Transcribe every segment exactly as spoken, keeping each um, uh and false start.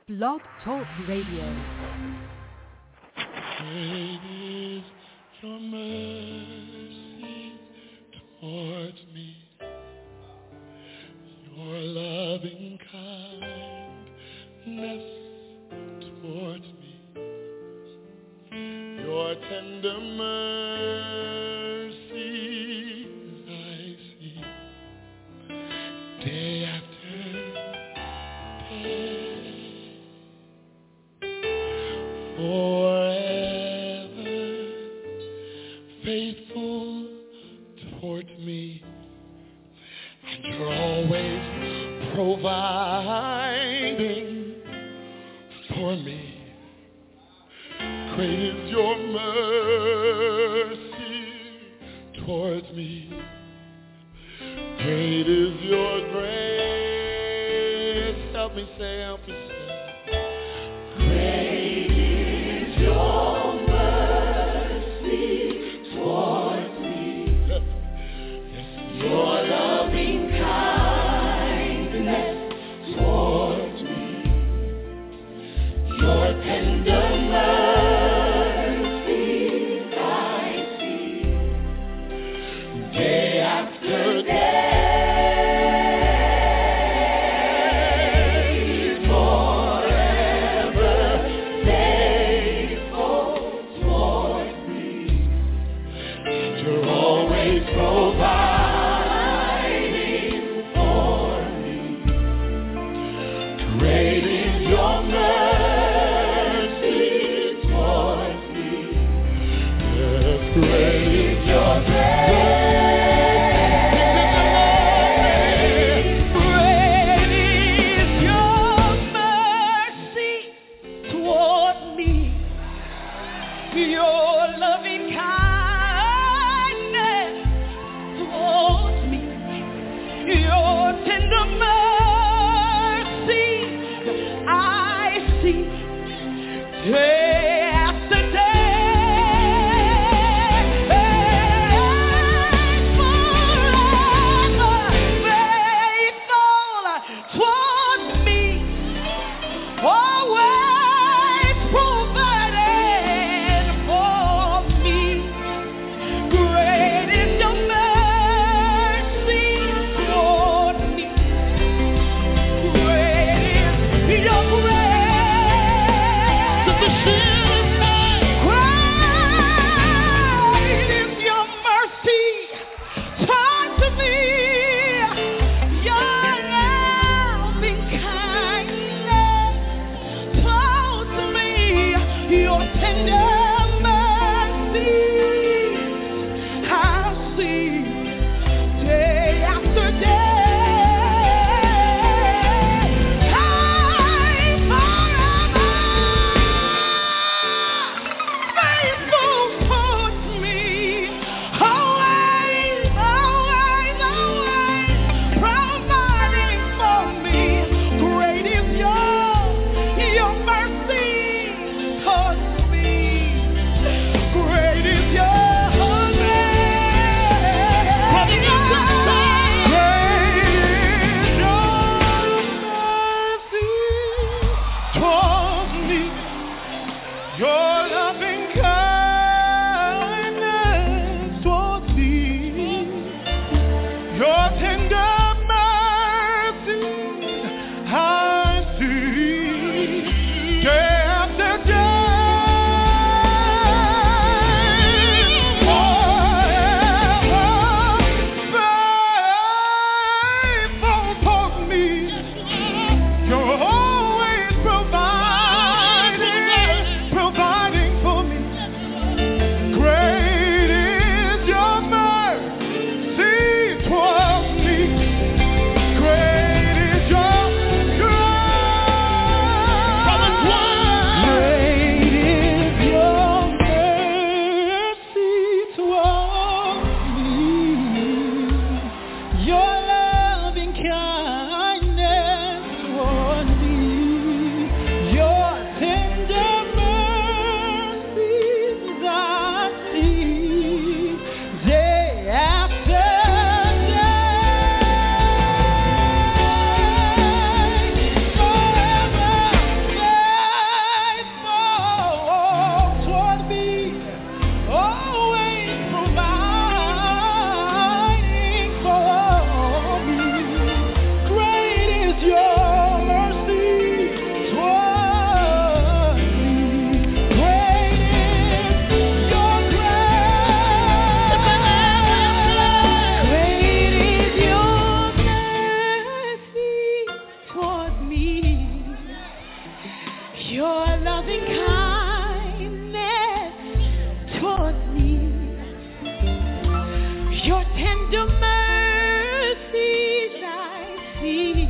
Blog Talk Radio. Great is your mercy towards me, your loving kindness towards me, your tender mercies I see day after day. Forever faithful towards me, and you're always providing for me. Great is your mercy towards me. Great is your grace. Help me say, help me say. Great is your mercy towards me. Yes, your loving kindness towards me. Your tender mercies I see day after day. Me. loving kindness towards me, your tender mercies I see.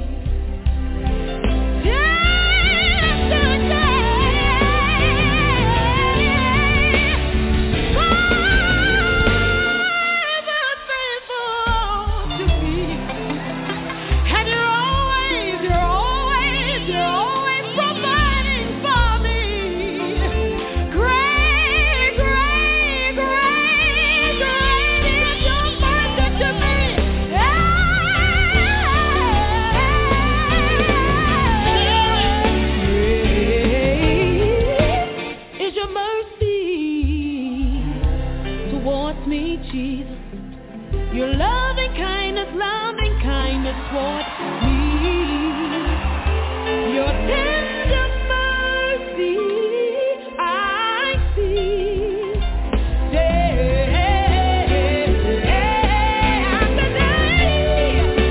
Your loving kindness, loving kindness towards me. Your tender mercy I see. Day after day,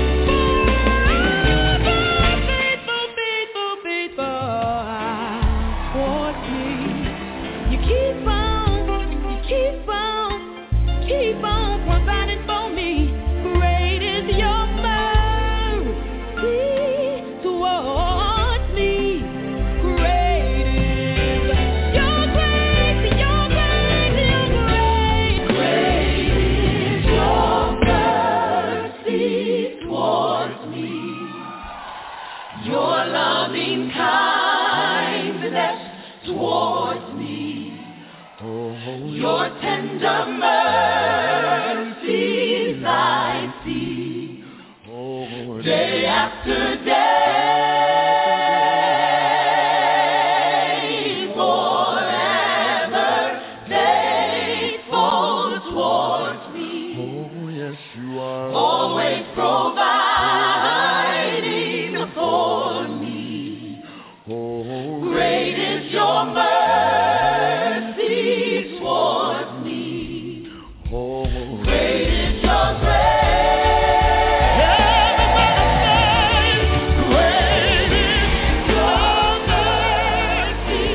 faithful, faithful, faithful towards me. You keep on, you keep on, keep on providing for me. Great is your mercy towards me. Great is your grace, your grace, your grace. Great is your mercy towards me. Your loving kindness towards me. Your tender mercies I see, day after day, forever faithful towards me. Oh, yes, you are. Always providing for me. Oh, great is your mercy towards me. oh, Great is your grace. Great is your mercy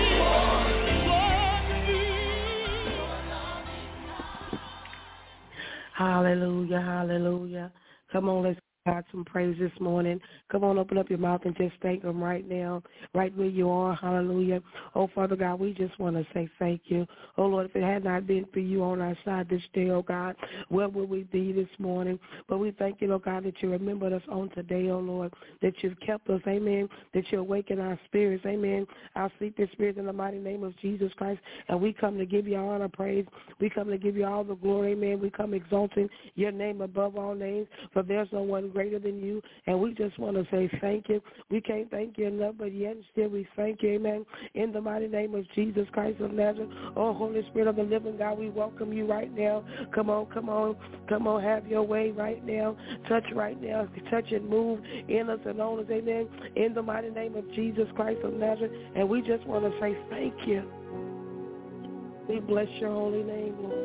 towards me. Hallelujah, hallelujah. Come on, let's give God some praise this morning. Come on, open up your mouth and just thank Him right now, right where you are. Hallelujah. Oh, Father God, we just want to say thank you. Oh, Lord, if it had not been for you on our side this day, oh God, where would we be this morning? But we thank you, oh God, that you remembered us on today, oh Lord, that you've kept us, amen, that you awaken our spirits, amen, our sleeping spirits in the mighty name of Jesus Christ. And we come to give you honor, praise. We come to give you all the glory, amen. We come exalting your name above all names, for there's no one greater than you. And we just want to say thank you. We can't thank you enough, but yet still we thank you, amen, in the mighty name of Jesus Christ of Nazareth. Oh, Holy Spirit of the living God, we welcome you right now. Come on, come on, come on, have your way right now. Touch right now. Touch and move in us and on us, amen, in the mighty name of Jesus Christ of Nazareth. And we just want to say thank you. We bless your holy name, Lord.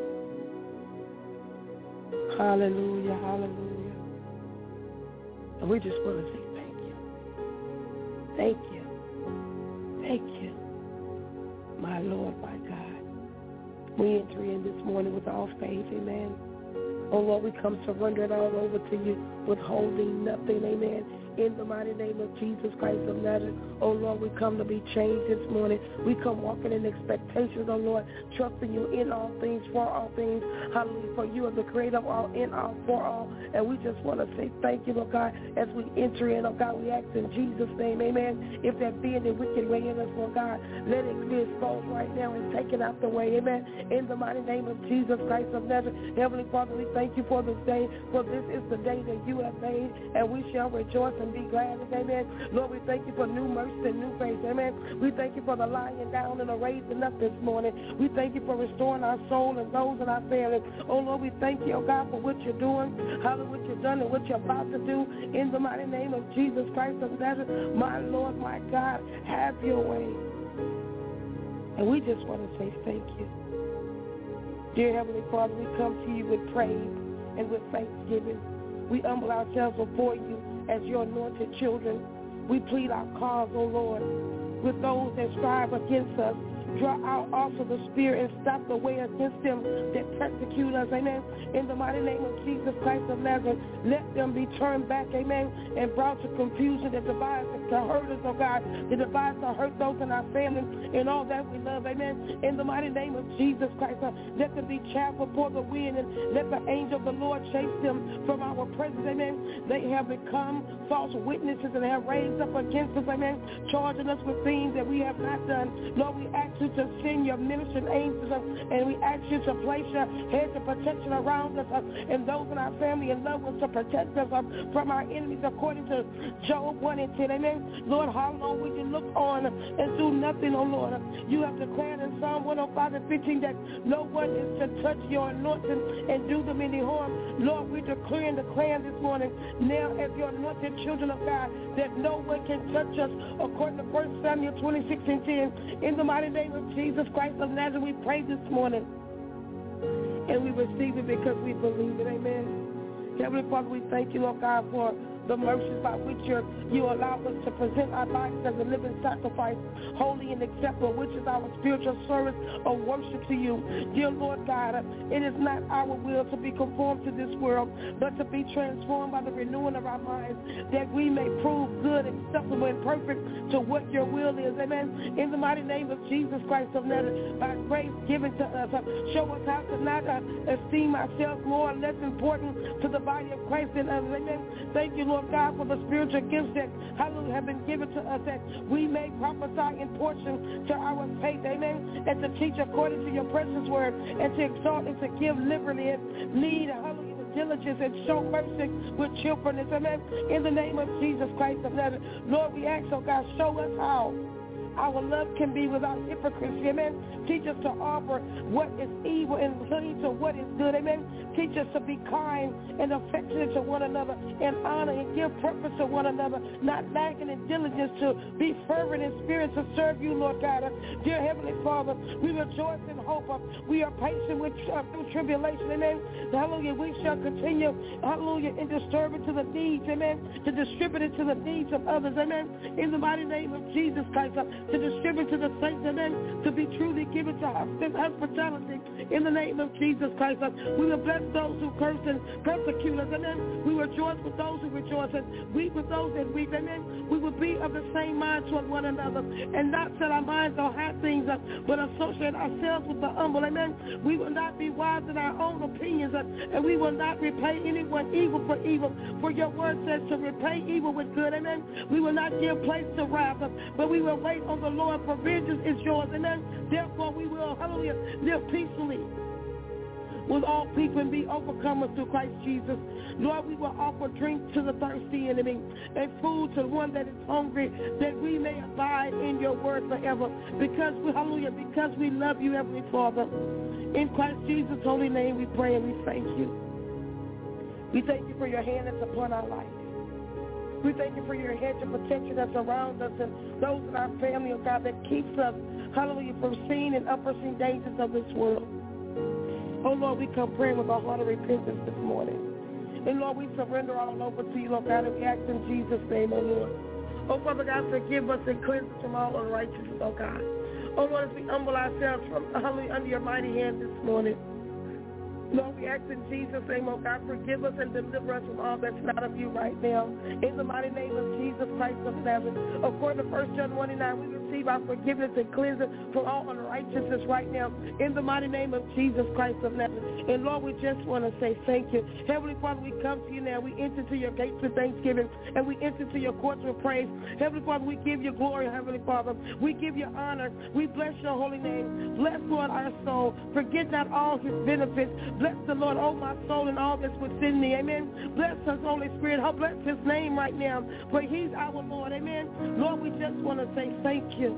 Hallelujah, hallelujah. And we just want to say thank you. Thank you. Thank you, my Lord, my God. We enter in this morning with all faith, amen. Oh, Lord, we come surrender it all over to you, withholding nothing, amen, in the mighty name of Jesus Christ of Nazareth. Oh, Lord, we come to be changed this morning. We come walking in expectations, oh, Lord, trusting you in all things, for all things. Hallelujah, for you are the creator of all, in all, for all. And we just want to say thank you, Lord God, as we enter in, oh, God, we ask in Jesus' name, amen. If there be any wicked way in us, Lord God, let it be exposed right now and taken out the way, amen, in the mighty name of Jesus Christ of Nazareth. Heavenly Father, we thank you for this day, for this is the day that you have made, and we shall rejoice and be glad in it, amen. Lord, we thank you for new mercy and new grace, amen. We thank you for the lying down and the raising up this morning. We thank you for restoring our soul and those in our family. Oh, Lord, we thank you, oh God, for what you're doing, hallelujah, what you've done and what you're about to do in the mighty name of Jesus Christ of Nazareth. My Lord, my God, have your way. And we just want to say thank you. Dear Heavenly Father, we come to you with praise and with thanksgiving. We humble ourselves before you as your anointed children. We plead our cause, O Lord. with those that strive against us. Draw out also the spear and stop the way against them that persecute us, amen. In the mighty name of Jesus Christ of Nazareth, let them be turned back, amen, and brought to confusion that devise to hurt us, oh God, that devise to hurt those in our family and all that we love, amen. In the mighty name of Jesus Christ, uh, let them be chaff before the wind, and let the angel of the Lord chase them from our presence, amen. They have become false witnesses and have raised up against us, amen, charging us with things that we have not done. Lord, we ask you to send your ministering angels, uh, and we ask you to place your hedge of protection around us uh, and those in our family and loved ones to protect us uh, from our enemies according to Job one and ten, amen. Lord, how long will you look on and do nothing, oh Lord? You have declared in Psalm one oh five and fifteen that no one is to touch your anointing and do them any harm. Lord, we declare and declare this morning now as your anointed children of God that no one can touch us according to First Samuel twenty-six and ten. In the mighty name of Jesus Christ of Nazareth, we pray this morning and we receive it because we believe it, amen. Heavenly Father, we thank you, Lord God, for the mercies by which you're, you allow us to present our bodies as a living sacrifice, holy and acceptable, which is our spiritual service of worship to you. Dear Lord God, it is not our will to be conformed to this world, but to be transformed by the renewing of our minds, that we may prove good, acceptable, and perfect to what your will is. Amen. In the mighty name of Jesus Christ of Nazareth, by grace given to us, uh, show us how to not uh, esteem ourselves more or less important to the body of Christ than others. Amen. Thank you, Lord. Lord God, for the spiritual gifts that, hallelujah, have been given to us, that we may prophesy in portion to our faith, amen, and to teach according to your precious word, and to exhort and to give liberally and lead, hallelujah, with diligence and show mercy with cheerfulness, amen, in the name of Jesus Christ of Nazareth. Lord, we ask, oh God, show us how our love can be without hypocrisy, amen. Teach us to offer what is evil and cling to what is good, amen. Teach us to be kind and affectionate to one another and honor and give preference to one another, not lacking in diligence to be fervent in spirit to serve you, Lord God. Dear Heavenly Father, we rejoice in hope. We are patient with uh, tribulation, amen. Hallelujah. We shall continue, hallelujah, in disturbing to the needs, amen, to distribute it to the needs of others, amen. In the mighty name of Jesus Christ, uh, to distribute to the saints, amen, to be truly given to hospitality in the name of Jesus Christ. We will bless those who curse and persecute us, amen. We rejoice with those who rejoice and weep with those that weep, amen. We will be of the same mind toward one another and not set our minds on high things, but associate ourselves with the humble, amen. We will not be wise in our own opinions, and we will not repay anyone evil for evil, for your word says to repay evil with good, amen. We will not give place to wrath, but we will wait on the Lord, for vengeance is yours, amen. Therefore we will, hallelujah, live peacefully with all people and be overcomers through Christ Jesus. Lord, we will offer drink to the thirsty enemy and food to the one that is hungry, that we may abide in your word forever. Because we, hallelujah, because we love you, Heavenly Father. In Christ Jesus' holy name we pray and we thank you. We thank you for your hand that's upon our life. We thank you for your hedge of protection that's around us and those in our family, oh God, that keeps us, hallelujah, from seen and unforeseen dangers of this world. Oh, Lord, we come praying with a heart of repentance this morning. And, Lord, we surrender all over to you, Lord God, and we ask in Jesus' name, oh, Lord. Oh, Father God, forgive us and cleanse us from all unrighteousness, oh, God. Oh, Lord, as we humble ourselves from, hallelujah, under your mighty hand this morning. Lord, we ask in Jesus' name, oh God, forgive us and deliver us from all that's not of you right now. In the mighty name of Jesus Christ of Nazareth. According to First John one and nine, we receive our forgiveness and cleansing from all unrighteousness right now. In the mighty name of Jesus Christ of Nazareth. And Lord, we just want to say thank you. Heavenly Father, we come to you now. We enter to your gates with thanksgiving and we enter to your courts with praise. Heavenly Father, we give you glory, Heavenly Father. We give you honor. We bless your holy name. Bless, Lord, our soul. Forget not all his benefits. Bless the Lord, oh my soul, and all that's within me. Amen. Bless us, Holy Spirit. Oh, bless his name right now. For he's our Lord. Amen. Lord, we just want to say thank you.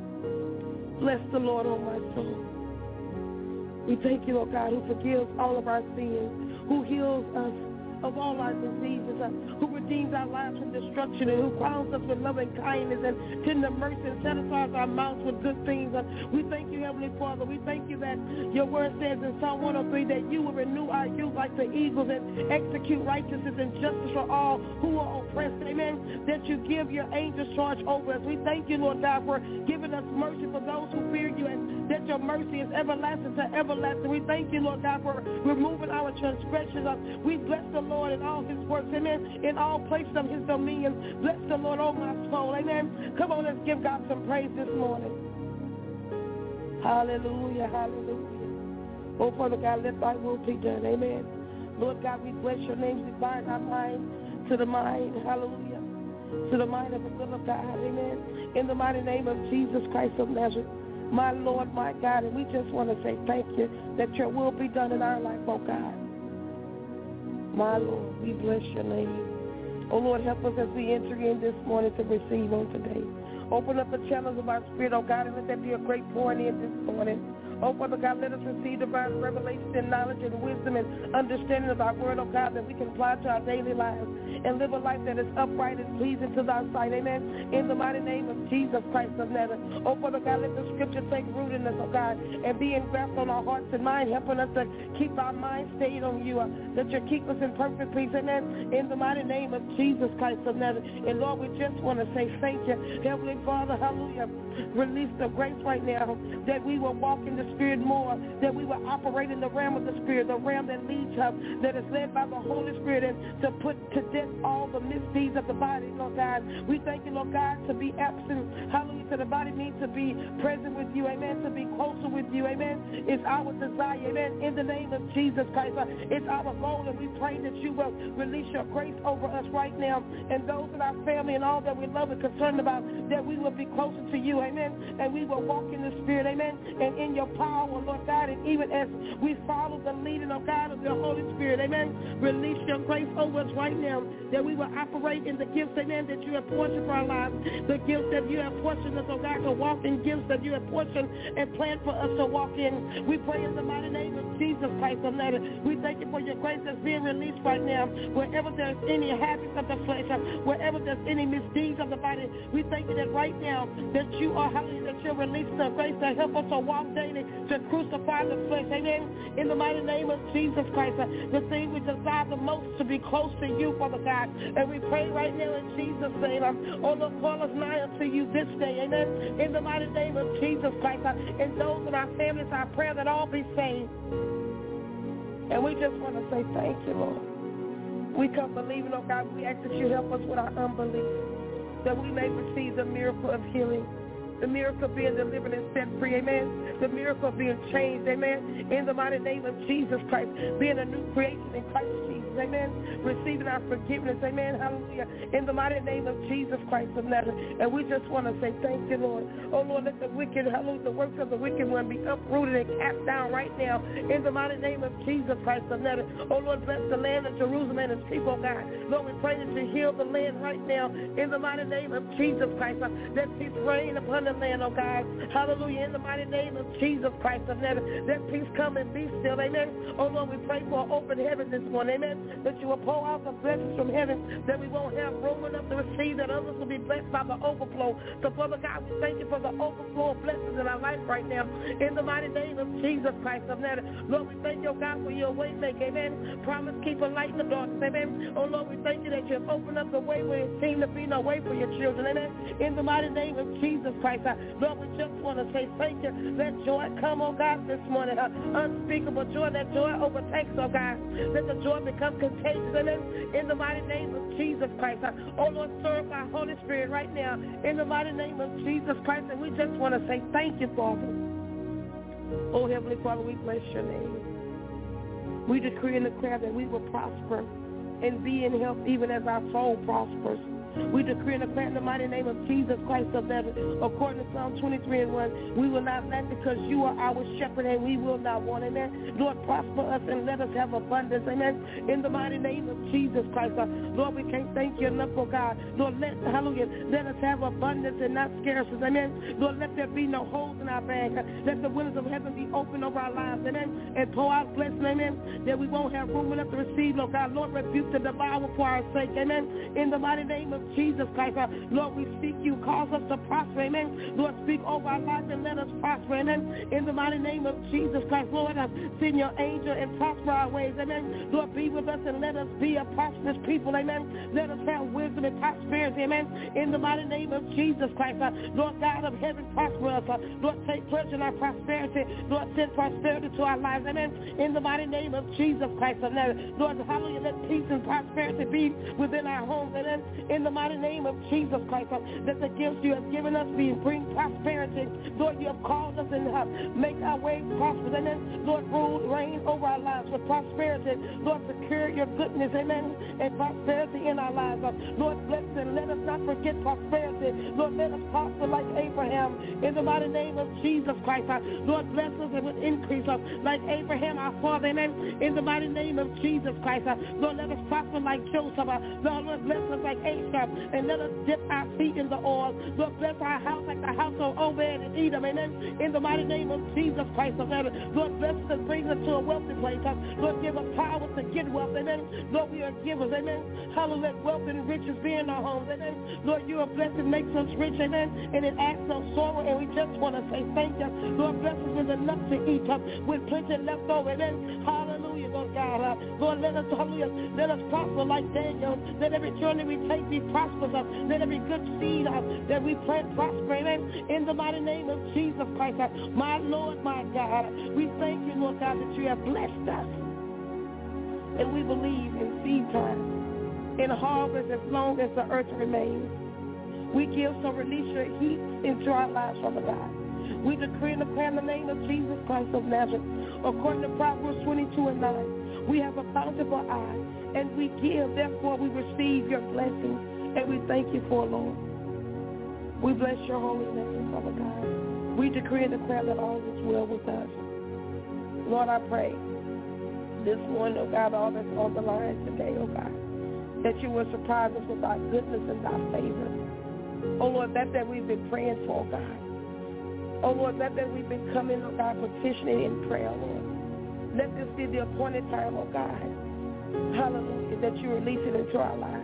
Bless the Lord, oh my soul. We thank you, Lord God, who forgives all of our sins, who heals us, of all our diseases, uh, who redeems our lives from destruction, and who crowns us with loving kindness and tender mercy and satisfies our mouths with good things. Uh, we thank you, Heavenly Father. We thank you that your word says in Psalm one oh three that you will renew our youth like the eagles and execute righteousness and justice for all who are oppressed. Amen. That you give your angels charge over us. We thank you, Lord God, for giving us mercy for those who fear you, and that your mercy is everlasting to everlasting. We thank you, Lord God, for removing our transgressions. We bless the Lord in all his works. Amen. In all places of his dominion. Bless the Lord, oh my soul. Amen. Come on, let's give God some praise this morning. Hallelujah, hallelujah. Oh, Father God, let thy will be done. Amen. Lord God, we bless your name. We bind our mind to the mind. Hallelujah. To the mind of the will of God. Amen. In the mighty name of Jesus Christ of Nazareth. My Lord, my God. And we just want to say thank you that your will be done in our life, oh God. My Lord, we bless your name. Oh Lord, help us as we enter in this morning to receive on today. Open up the channels of our spirit, oh God, and let there be a great pouring in this morning. Oh, Father God, let us receive divine revelation and knowledge and wisdom and understanding of our word, oh God, that we can apply to our daily lives and live a life that is upright and pleasing to thy sight. Amen. In the mighty name of Jesus Christ of Nazareth. Oh, Father God, let the scripture take root in us, oh God, and be engrafted on our hearts and mind, helping us to keep our mind stayed on you, uh, that you keep us in perfect peace. Amen. In the mighty name of Jesus Christ of Nazareth. And Lord, we just want to say thank you. Heavenly Father, hallelujah. Release the grace right now that we will walk in the Spirit more, that we will operate in the realm of the Spirit, the realm that leads us, that is led by the Holy Spirit, and to put to death all the misdeeds of the body, Lord God. We thank you, Lord God, to be absent, hallelujah, to the body means to be present with you, amen, to be closer with you, amen. It's our desire, amen, in the name of Jesus Christ. It's our goal, and we pray that you will release your grace over us right now, and those in our family and all that we love and concerned about, that we will be closer to you, amen, and we will walk in the Spirit, amen, and in your power, Lord God, and even as we follow the leading of God of the Holy Spirit, amen, release your grace over us right now, that we will operate in the gifts, amen, that you have portioned for our lives, the gifts that you have portioned us, oh God, to walk in, gifts that you have portioned and planned for us to walk in. We pray in the mighty name of Jesus Christ of Nazareth. We thank you for your grace that's being released right now. Wherever there's any habits of the flesh, wherever there's any misdeeds of the body, we thank you that right now that you are, hallelujah, that you're releasing the grace to help us to walk daily, to crucify the flesh, amen, in the mighty name of Jesus Christ. Uh, the thing we desire the most to be close to you, Father God, and we pray right now in Jesus' name, um, oh Lord, call us nigh unto you this day, amen, in the mighty name of Jesus Christ, uh, and those in our families, our prayer that all be saved. And we just want to say thank you, Lord. We come believing, oh God, we ask that you help us with our unbelief, that we may receive the miracle of healing, the miracle of being delivered and set free, amen, the miracle of being changed, amen, in the mighty name of Jesus Christ, being a new creation in Christ Jesus, amen, receiving our forgiveness, amen, hallelujah, in the mighty name of Jesus Christ of Nazareth. And we just want to say thank you, Lord. Oh, Lord, let the wicked, hallelujah, the works of the wicked one be uprooted and cast down right now in the mighty name of Jesus Christ of Nazareth. Oh, Lord, bless the land of Jerusalem and its people, God. Lord, we pray that you heal the land right now in the mighty name of Jesus Christ. Let peace reign upon the land, oh God. Hallelujah, in the mighty name of Jesus Christ of Nazareth. Let peace come and be still, amen. Oh, Lord, we pray for an open heaven this morning, amen, that you will pour out the blessings from heaven, that we won't have room enough to receive, that others will be blessed by the overflow. So, Father God, we thank you for the overflow of blessings in our life right now, in the mighty name of Jesus Christ of Nazareth. Lord, we thank you, oh God, for your way maker, amen. Promise keep a light in the darkness, amen. Oh, Lord, we thank you that you have opened up the way where it seemed to be no way for your children, amen. In the mighty name of Jesus Christ, uh, Lord, we just want to say thank you. Let joy come, oh God, this morning. Uh, unspeakable joy. Let joy overtakes, oh God. Let the joy become contagious, amen. In the mighty name of Jesus Christ. Uh, oh, Lord, serve our Holy Spirit right now. In the mighty name of Jesus Christ. And we just want to say thank you, Father. Oh, Heavenly Father, we bless your name. We decree and declare that we will prosper and be in health even as our soul prospers. We decree and declare in the mighty name of Jesus Christ of Nazareth, according to Psalm twenty-three and one, we will not lack because you are our shepherd and we will not want. Amen. Lord, prosper us and let us have abundance. Amen. In the mighty name of Jesus Christ. Uh, Lord, we can't thank you enough, oh God. Lord, let, hallelujah, let us have abundance and not scarcity. Amen. Lord, let there be no holes in our bag. Let the windows of heaven be open over our lives. Amen. And pour out blessing. Amen. That we won't have room enough to receive, Lord God. Lord, rebuke the devourer for our sake. Amen. In the mighty name of Jesus Christ. Uh, Lord, we seek you. Cause us to prosper. Amen. Lord, speak over our lives and let us prosper. Amen. In the mighty name of Jesus Christ. Lord, uh, send your angel and prosper our ways. Amen. Lord, be with us and let us be a prosperous people. Amen. Let us have wisdom and prosperity. Amen. In the mighty name of Jesus Christ. Uh, Lord God of heaven, prosper us. Uh, Lord, take pleasure in our prosperity. Lord, send prosperity to our lives. Amen. In the mighty name of Jesus Christ of Nazareth. Lord, hallelujah, let peace and prosperity be within our homes. Amen. In the mighty name of Jesus Christ. Uh, that the gifts you have given us be bring prosperity. Lord, you have called us and uh, make our ways prosperous. Amen. Lord, rule, reign over our lives with prosperity. Lord, secure your goodness. Amen. And prosperity in our lives. Uh, Lord, bless and let us not forget prosperity. Lord, let us prosper like Abraham. In the mighty name of Jesus Christ. Uh, Lord, bless us and with increase uh, like Abraham, our father. Amen. In the mighty name of Jesus Christ. Uh, Lord, let us prosper like Joseph. Uh, Lord, Lord, bless us like Asaph. And let us dip our feet in the oil. Lord, bless our house like the house of Obed and Edom. Amen. In the mighty name of Jesus Christ of heaven. Lord, bless us and bring us to a wealthy place. Uh, Lord, give us power to get wealth. Amen. Lord, we are givers. Amen. Hallelujah. Let wealth and riches be in our homes. Amen. Lord, you are blessed and makes us rich. Amen. And it adds no sorrow. And we just want to say thank you. Lord, bless us with enough to eat. Uh, with plenty left over. Amen. Hallelujah, Lord God. Uh, Lord, let us, hallelujah, let us prosper like Daniel. Let every journey we take be prosperous. Uh, let every good seed uh, that we plant prosper. Amen. In the mighty name of Jesus Christ. Uh, my Lord, my God. We thank you, Lord God, that you have blessed us. And we believe in seed time, in harvest as long as the earth remains. We give, so release your heat into our lives, Father God. We decree and declare in the name of Jesus Christ of Nazareth, according to Proverbs twenty-two and nine, we have a bountiful eye, and we give, therefore we receive your blessings, and we thank you for it, Lord. We bless your holy name, Father God. We decree and declare that all is well with us. Lord, I pray this morning, oh God, all that's on the line today, oh God, that you will surprise us with thy goodness and thy favor. Oh Lord, that that we've been praying for, oh God. Oh Lord, that that we've been coming, oh God, petitioning in prayer, Lord. Let this be the appointed time, oh God. Hallelujah, that you release it into our lives.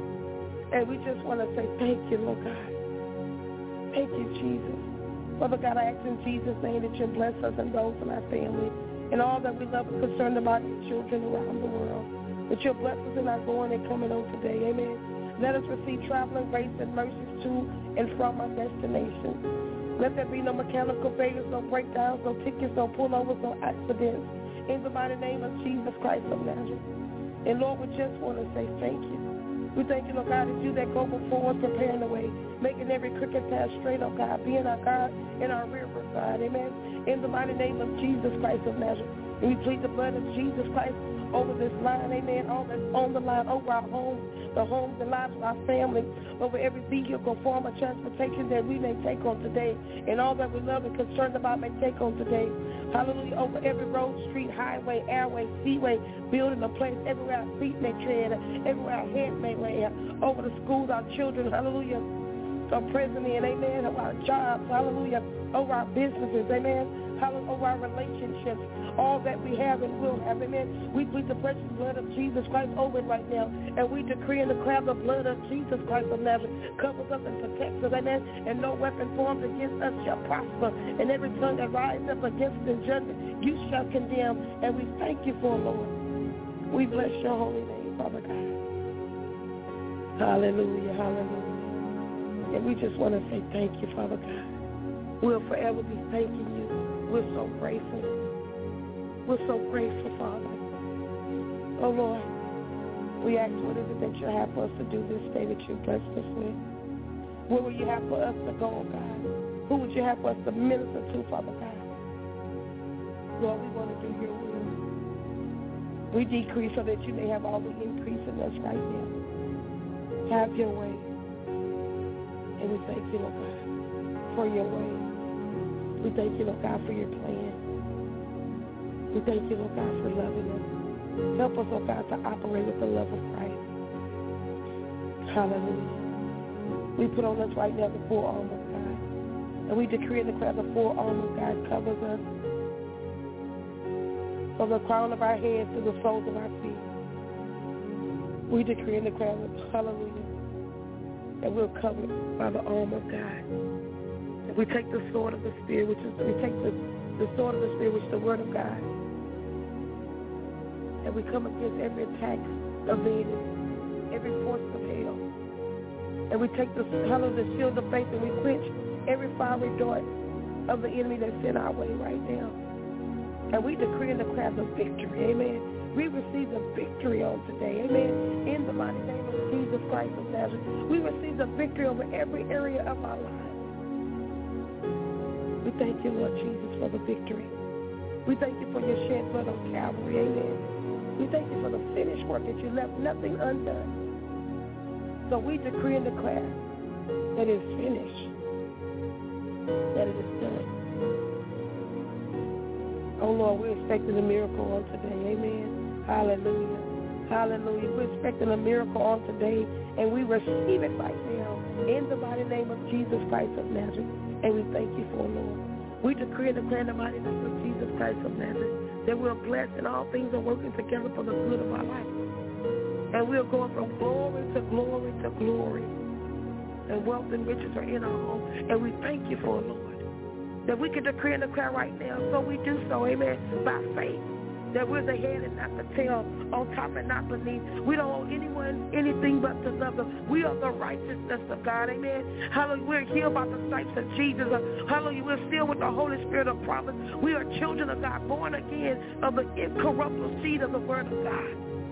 And we just want to say thank you, Lord God. Thank you, Jesus. Father God, I ask in Jesus' name that you bless us and those in our family and all that we love and concerned about your children around the world. That you'll bless us in our going and coming on today. Amen. Let us receive traveling grace and mercies to and from our destination. Let there be no mechanical failures, no breakdowns, no tickets, no pullovers, no accidents. In the mighty name of Jesus Christ of Nazareth. And Lord, we just want to say thank you. We thank you, Lord God, it's you that go before us, preparing the way, making every crooked path straight, oh God, being our God and our river side. Amen. In the mighty name of Jesus Christ of Nazareth. And we plead the blood of Jesus Christ over this line, amen, all that's on the line, over our homes, the homes and lives of our family, over every vehicle, form of transportation that we may take on today, and all that we love and concerned about may take on today. Hallelujah, over every road, street, highway, airway, seaway, building a place, everywhere our feet may tread, everywhere our head may lay, over the schools, our children, hallelujah, our prison, and amen, over our jobs, hallelujah, over our businesses, amen, hallelujah, over our relationships, all that we have and will have, amen. We plead the precious blood of Jesus Christ over it right now, and we decree and declare the blood of Jesus Christ of Nazareth covers us and protects us, amen, and no weapon formed against us shall prosper, and every tongue that rises up against us in judgment you shall condemn, and we thank you for it, Lord. We bless your holy name, Father God. Hallelujah, hallelujah. And we just want to say thank you, Father God. We'll forever be thanking you. We're so grateful. We're so grateful, Father. Oh, Lord, we ask what is it that you have for us to do this day that you blessed us with? Where will you have for us to go, oh God? Who would you have for us to minister to, Father God? Lord, we want to do your will. We decrease so that you may have all the increase in us right now. Have your way. And we thank you, Lord God, for your way. We thank you, Lord God, for your plan. We thank you, Lord God, for loving us. Help us, Lord God, to operate with the love of Christ. Hallelujah. We put on us right now the full armor of God. And we decree and declare the full armor of God covers us from the crown of our heads to the soles of our feet. We decree and declare, hallelujah, that we're covered by the armor of God. We take the sword of the Spirit, which is, we take the, the sword of the Spirit, which is the word of God. And we come against every attack of the enemy, every force of hell. And we take the, hallelujah, the shield of faith, and we quench every fiery dart of the enemy that's in our way right now. And we decree and declare the victory, amen. We receive the victory on today, amen. In the mighty name of Jesus Christ of Nazareth, we receive the victory over every area of our lives. We thank you, Lord Jesus, for the victory. We thank you for your shed blood on Calvary, amen. We thank you for the finished work that you left nothing undone. So we decree and declare that it is finished, that it is done. Oh, Lord, we're expecting a miracle on today. Amen. Hallelujah. Hallelujah. We're expecting a miracle on today, and we receive it right now in the mighty name of Jesus Christ of Nazareth. And we thank you for it, Lord. We decree and declare in the mighty name of Jesus Christ of Nazareth that we're blessed and all things are working together for the good of our life. And we're going from glory to glory to glory. And wealth and riches are in our home. And we thank you for it, Lord, that we can decree and declare right now. So we do so, amen, by faith, that we're the head and not the tail, on top and not beneath. We don't owe anyone anything but to love them. We are the righteousness of God, amen. Hallelujah. We're healed by the stripes of Jesus. Hallelujah. We're filled with the Holy Spirit of promise. We are children of God, born again of the incorruptible seed of the word of God.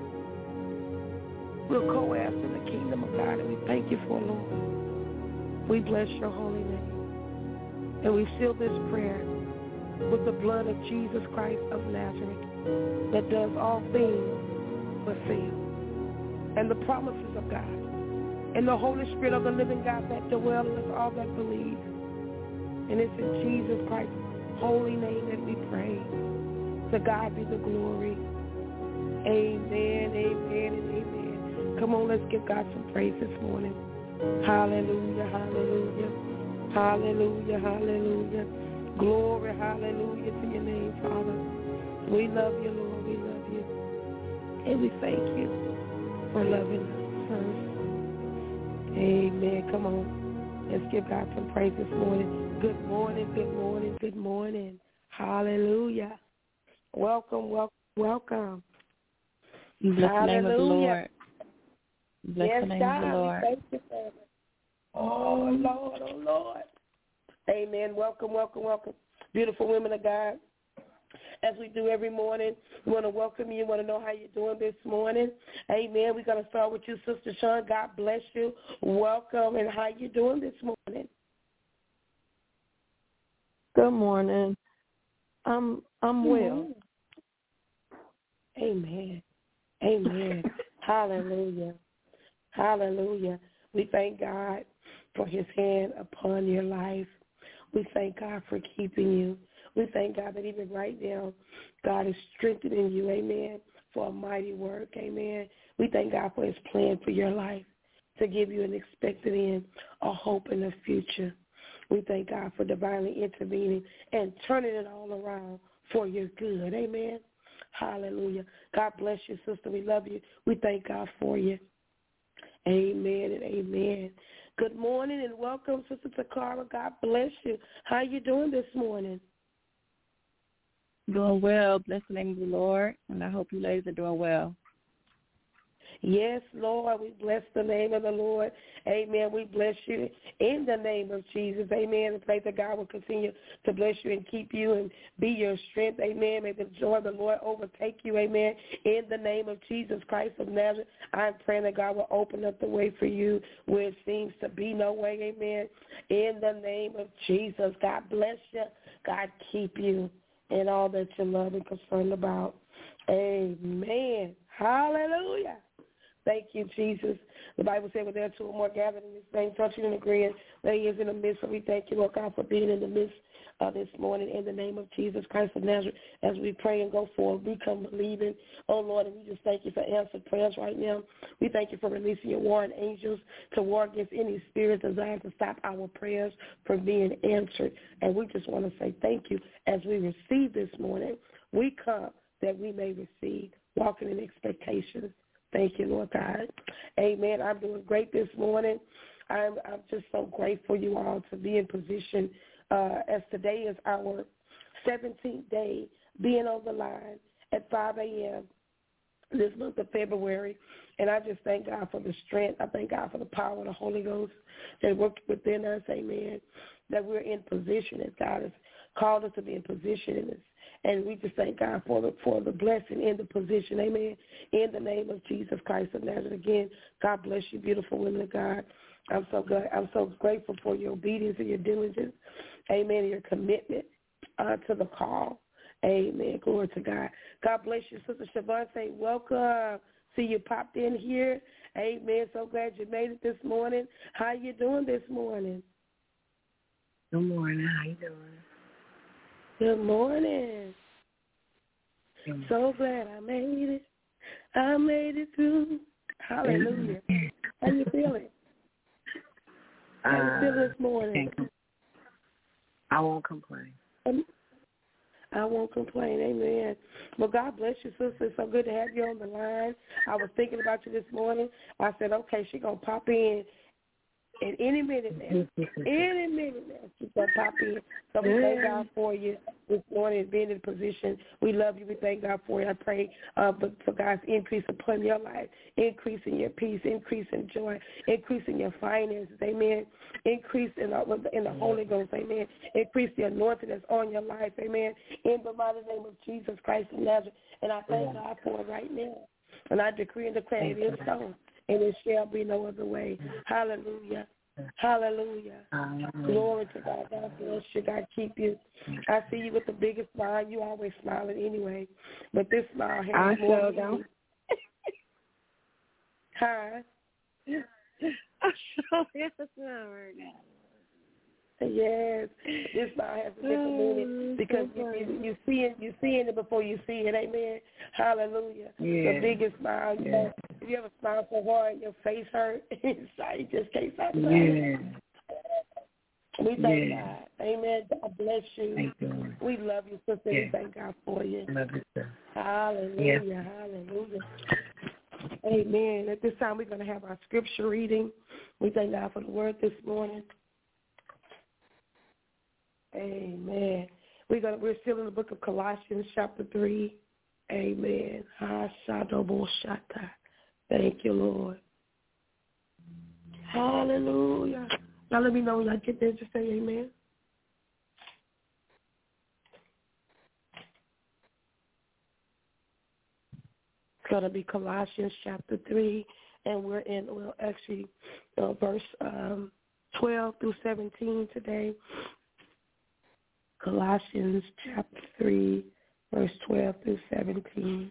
We're co-heirs in the kingdom of God, and we thank you for it, Lord. We bless your holy name. And we seal this prayer with the blood of Jesus Christ of Nazareth that does all things but fail. And the promises of God and the Holy Spirit of the living God that dwell in us all that believe. And it's in Jesus Christ's holy name that we pray. To God be the glory. Amen, amen, and amen. Come on, let's give God some praise this morning. Hallelujah, hallelujah. Hallelujah, hallelujah. Glory, hallelujah to your name, Father. We love you, Lord. We love you. And we thank you for loving us first. Amen. Come on. Let's give God some praise this morning. Good morning, good morning, good morning. Hallelujah. Welcome, welcome, welcome. Bless the name of the Lord. Bless yes, the name God, of the Lord. Thank you, Father. Oh, Lord, oh, Lord. Amen. Welcome, welcome, welcome. Beautiful women of God. As we do every morning, we want to welcome you. We want to know how you're doing this morning. Amen. We're going to start with you, Sister Sean. God bless you. Welcome, and how you doing this morning? Good morning. I'm I'm well. Amen. Amen. Hallelujah. Hallelujah. We thank God for his hand upon your life. We thank God for keeping you. We thank God that even right now, God is strengthening you, amen, for a mighty work, amen. We thank God for his plan for your life, to give you an expected end, a hope in the future. We thank God for divinely intervening and turning it all around for your good, amen. Hallelujah. God bless you, sister. We love you. We thank God for you. Amen and amen. Good morning and welcome, Sister Takara. God bless you. How are you doing this morning? Doing well. Bless the name of the Lord, and I hope you ladies are doing well. Yes, Lord, we bless the name of the Lord. Amen. We bless you in the name of Jesus. Amen. And pray that God will continue to bless you and keep you and be your strength. Amen. May the joy of the Lord overtake you. Amen. In the name of Jesus Christ of Nazareth, I'm praying that God will open up the way for you where it seems to be no way. Amen. In the name of Jesus, God bless you. God keep you in all that you love and concerned about. Amen. Hallelujah. Thank you, Jesus. The Bible said, "When there are two or more gathered in His name, touching and agreeing, that He is in the midst." So we thank you, Lord God, for being in the midst uh, this morning in the name of Jesus Christ of Nazareth. As we pray and go forward, we come believing, oh Lord, and we just thank you for answered prayers right now. We thank you for releasing your warring angels to war against any spirits designed to stop our prayers from being answered. And we just want to say thank you as we receive this morning. We come that we may receive, walking in expectations. Thank you, Lord God. Amen. I'm doing great this morning. I'm, I'm just so grateful, you all, to be in position uh, as today is our seventeenth day being on the line at five a.m. this month of February. And I just thank God for the strength. I thank God for the power of the Holy Ghost that works within us, amen, that we're in position as God has called us to be in position in this. And we just thank God for the for the blessing in the position, amen, in the name of Jesus Christ of Nazareth. Again, God bless you, beautiful women of God. I'm so good. I'm so grateful for your obedience and your diligence, amen, and your commitment uh, to the call. Amen. Glory to God. God bless you, Sister Shavante. Welcome. See you popped in here. Amen. So glad you made it this morning. How you doing this morning? Good morning. How you doing? Good morning. Mm-hmm. So glad I made it. I made it through. Hallelujah. How you feeling? How you feeling this morning? I won't complain. Um, I won't complain. Amen. Well, God bless you, sister. It's so good to have you on the line. I was thinking about you this morning. I said, okay, she's going to pop in at any minute now. Any minute now. She's going to pop in. So we thank God for you this morning, being in position. We love you. We thank God for you. I pray uh, for, for God's increase upon your life, increase in your peace, increase in joy, increase in your finances. Amen. Increase in the, in the Holy Ghost. Amen. Increase the anointing that's on your life. Amen. In the mighty name of Jesus Christ of Nazareth. And I thank God for it right now. And I decree and declare it is so. And it shall be no other way. Hallelujah. Hallelujah. Glory to God. God bless you. God keep you. I see you with the biggest smile. You always smiling anyway. But this smile has I more sure meaning. Huh? I sure yes, smile right now. Yes, this smile has a different meaning because you, you, you see it, you seeing it before you see it. Amen. Hallelujah. Yeah. The biggest smile. You Yeah. know, if you ever smile so hard, your face hurt. You just can't stop Yeah. smiling. We thank Yeah. God. Amen. God bless you. Thank you. We love you, sister. Yeah. We thank God for you. Love you, sir. Hallelujah. Yeah. Hallelujah. Amen. At this time, we're going to have our scripture reading. We thank God for the word this morning. Amen. We're gonna, we're still in the book of Colossians, chapter three. Amen. Thank you, Lord. Hallelujah. Now let me know when I get there. Just say amen. It's going to be Colossians chapter three, and we're in, well, actually, uh, verse um, twelve through seventeen today. Colossians chapter three, verse twelve through seventeen.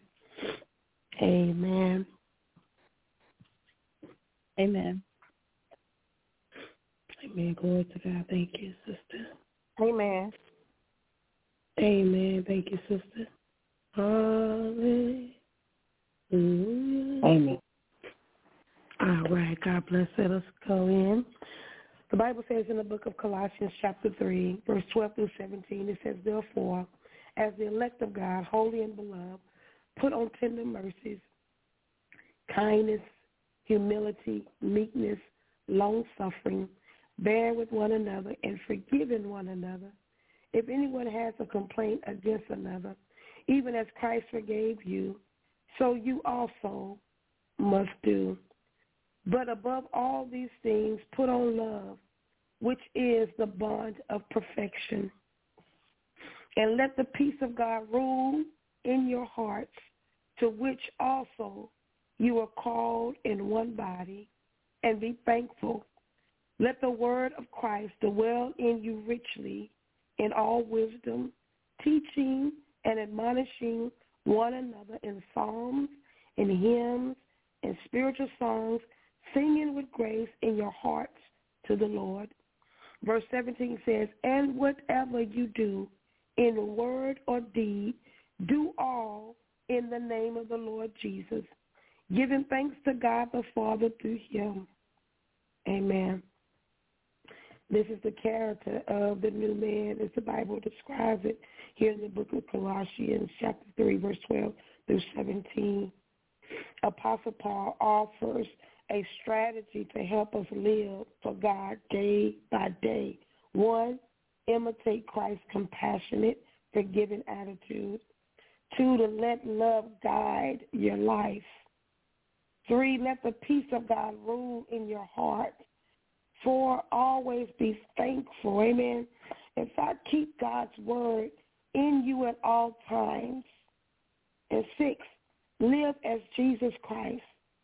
Amen. Amen. Amen. Glory to God. Thank you, sister. Amen. Amen. Thank you, sister. Hallelujah. Amen. All right. God bless. Let us go in. The Bible says in the book of Colossians chapter three, verse twelve through seventeen, it says, therefore, as the elect of God, holy and beloved, put on tender mercies, kindness, humility, meekness, long-suffering, bear with one another, and forgiving one another. If anyone has a complaint against another, even as Christ forgave you, so you also must do. But above all these things, put on love, which is the bond of perfection. And let the peace of God rule in your hearts, to which also you are called in one body, and be thankful. Let the word of Christ dwell in you richly in all wisdom, teaching and admonishing one another in psalms and hymns and spiritual songs, singing with grace in your hearts to the Lord. Verse seventeen says, and whatever you do in word or deed, do all in the name of the Lord Jesus, giving thanks to God the Father through him. Amen. This is the character of the new man, as the Bible describes it here in the book of Colossians, chapter three, verse twelve through seventeen. Apostle Paul offers a strategy to help us live for God day by day. One, imitate Christ's compassionate, forgiving attitude. Two, to let love guide your life. Three, let the peace of God rule in your heart. Four, always be thankful. Amen. And five, keep God's word in you at all times. And six, live as Jesus Christ,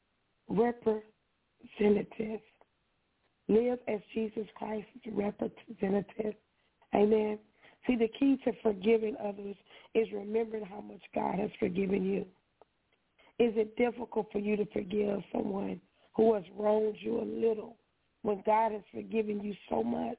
representative. Live as Jesus Christ, representative. Amen. See, the key to forgiving others is remembering how much God has forgiven you. Is it difficult for you to forgive someone who has wronged you a little when God has forgiven you so much?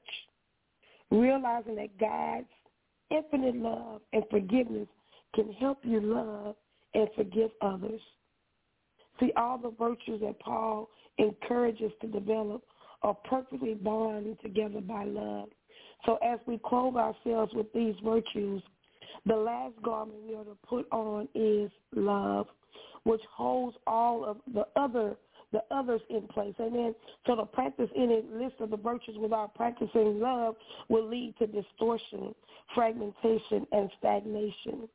Realizing that God's infinite love and forgiveness can help you love and forgive others. See, all the virtues that Paul encourages to develop are perfectly bonded together by love. So as we clothe ourselves with these virtues, the last garment we are to put on is love, which holds all of the other the others in place. Amen. So the practice any list of the virtues without practicing love will lead to distortion, fragmentation, and stagnation.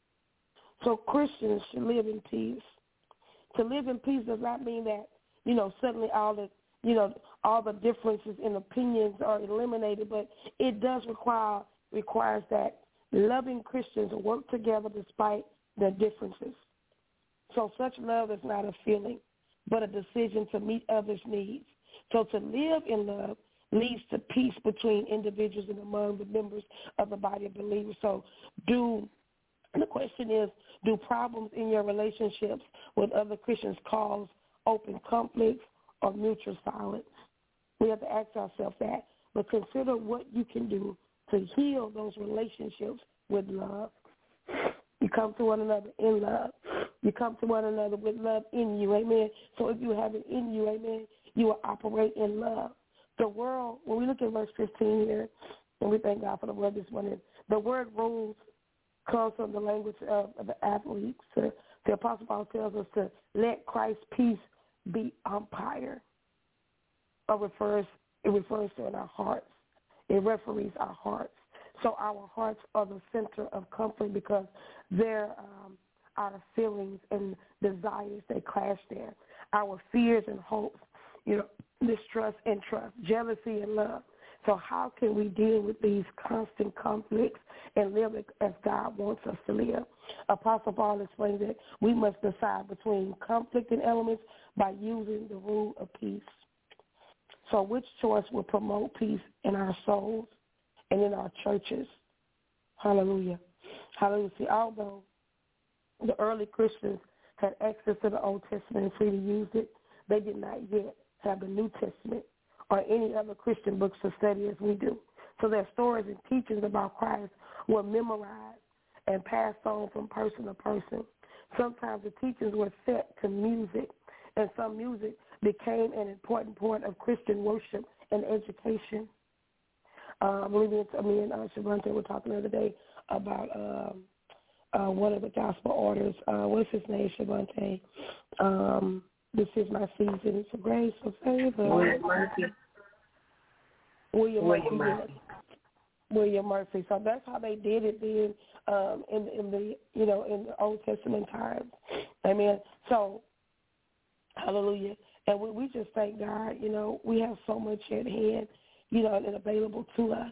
So Christians should live in peace. To live in peace does not mean that, you know, suddenly all the, you know, all the differences in opinions are eliminated, but it does require requires that loving Christians work together despite their differences. So such love is not a feeling, but a decision to meet others' needs. So to live in love leads to peace between individuals and among the members of the body of believers. So do, and the question is, do problems in your relationships with other Christians cause open conflicts or mutual silence? We have to ask ourselves that, but consider what you can do to heal those relationships with love. You come to one another in love. You come to one another with love in you, amen. So if you have it in you, amen, you will operate in love. The world, when we look at verse fifteen here, and we thank God for the word this morning, the word rules comes from the language of, of the athletes. So the Apostle Paul tells us to let Christ's peace be umpire. It refers, it refers to in our hearts. It referees our hearts. So our hearts are the center of comfort because they're um, our feelings and desires that clash there. Our fears and hopes, you know, distrust and trust, jealousy and love. So how can we deal with these constant conflicts and live as God wants us to live? Apostle Paul explains that we must decide between conflicting elements by using the rule of peace. So which choice will promote peace in our souls and in our churches? Hallelujah. Hallelujah. See, although the early Christians had access to the Old Testament and freely used it, they did not yet have the New Testament or any other Christian books to study as we do. So their stories and teachings about Christ were memorized and passed on from person to person. Sometimes the teachings were set to music, and some music became an important part of Christian worship and education. Uh, I believe it's, I mean, uh, Shavante were talking the other day about um, uh, one of the gospel orders. Uh, what's his name, Shavante? Um, this is my season for grace or favor. William Murphy. William, William Murphy. Murphy. William Murphy. So that's how they did it then um, in, in the, you know, in the Old Testament times. Amen. So, hallelujah. And we, we just thank God, you know, we have so much at hand, you know, and available to us.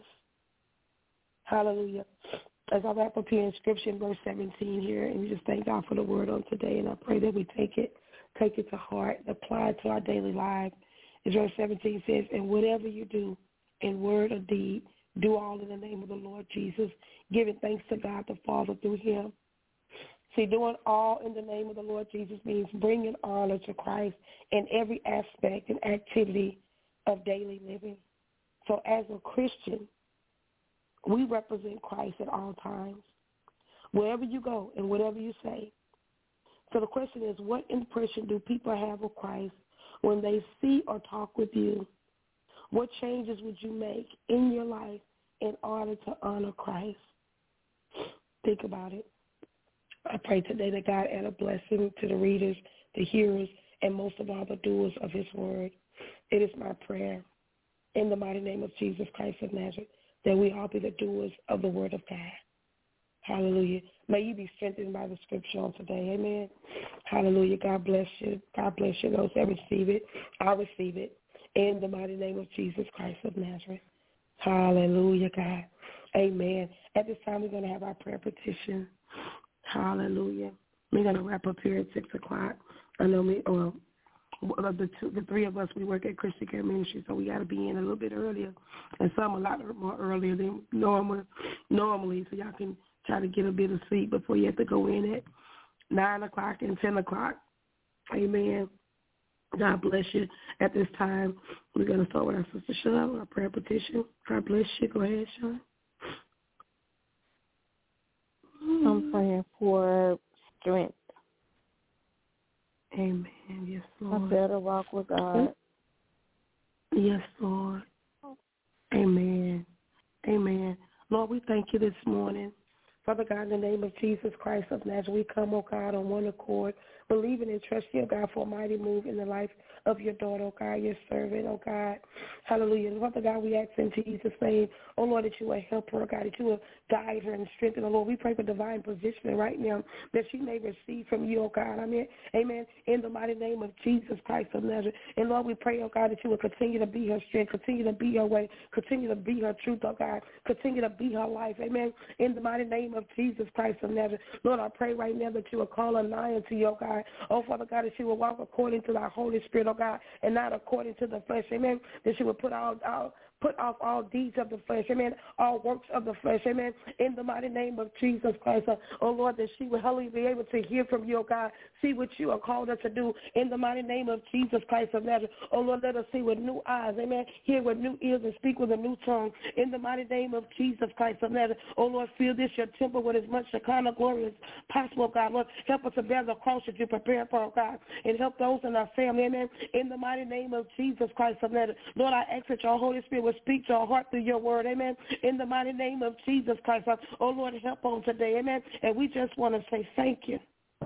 Hallelujah. As I wrap up here in Scripture in verse seventeen here, and we just thank God for the word on today, and I pray that we take it, take it to heart, apply it to our daily life. As verse seventeen says, and whatever you do in word or deed, do all in the name of the Lord Jesus, giving thanks to God the Father through him. See, doing all in the name of the Lord Jesus means bringing honor to Christ in every aspect and activity of daily living. So as a Christian, we represent Christ at all times, wherever you go and whatever you say. So the question is, what impression do people have of Christ when they see or talk with you? What changes would you make in your life in order to honor Christ? Think about it. I pray today that God add a blessing to the readers, the hearers, and most of all the doers of his word. It is my prayer in the mighty name of Jesus Christ of Nazareth that we all be the doers of the word of God. Hallelujah. May you be strengthened by the scripture on today. Amen. Hallelujah. God bless you. God bless you. Those that receive it, I'll receive it in the mighty name of Jesus Christ of Nazareth. Hallelujah, God. Amen. At this time, we're going to have our prayer petition. Hallelujah. We're going to wrap up here at six o'clock. I know me, well, the two, the three of us, we work at Christian Care Ministry, so we got to be in a little bit earlier, and some a lot more earlier than normal, normally, so y'all can try to get a bit of sleep before you have to go in at nine o'clock and ten o'clock. Amen. God bless you. At this time, we're going to start with our sister Sean, our prayer petition. God bless you. Go ahead, Sean. I'm praying for strength. Amen. Yes, Lord. A better walk with God. Yes, Lord. Amen. Amen. Lord, we thank you this morning. Father God, in the name of Jesus Christ of Nazareth, we come, oh God, on one accord, believing and trusting, oh God, for a mighty move in the life of your daughter, oh God, your servant, oh God. Hallelujah. And Father God, we ask in Jesus' name, oh Lord, that you will help her, oh God, that you will guide her and strengthen her, Lord. We pray for divine positioning right now that she may receive from you, oh God. Amen. Amen. In the mighty name of Jesus Christ of Nazareth. And Lord, we pray, oh God, that you will continue to be her strength, continue to be her way, continue to be her truth, oh God, continue to be her life. Amen. In the mighty name of Jesus Christ of Nazareth. Lord, I pray right now that you will call her nigh unto you, oh God. Oh, Father God, that she will walk according to thy Holy Spirit, oh God, and not according to the flesh. Amen. That she will put all, all put off all deeds of the flesh, amen, all works of the flesh, amen, in the mighty name of Jesus Christ. Uh, oh, Lord, that she will hallelujah be able to hear from you, oh God, see what you are called her to do in the mighty name of Jesus Christ of Nazareth. Oh, Lord, let us see with new eyes, amen, hear with new ears and speak with a new tongue in the mighty name of Jesus Christ of Nazareth. Oh, Lord, fill this your temple with as much Shekinah glory as possible, God. Lord, help us to bear the cross that you prepare for, oh God, and help those in our family, amen, in the mighty name of Jesus Christ of Nazareth. Lord, I ask that your Holy Spirit will speak to our heart through your word, amen, in the mighty name of Jesus Christ. Oh, Lord, help on today, amen, and we just want to say thank you.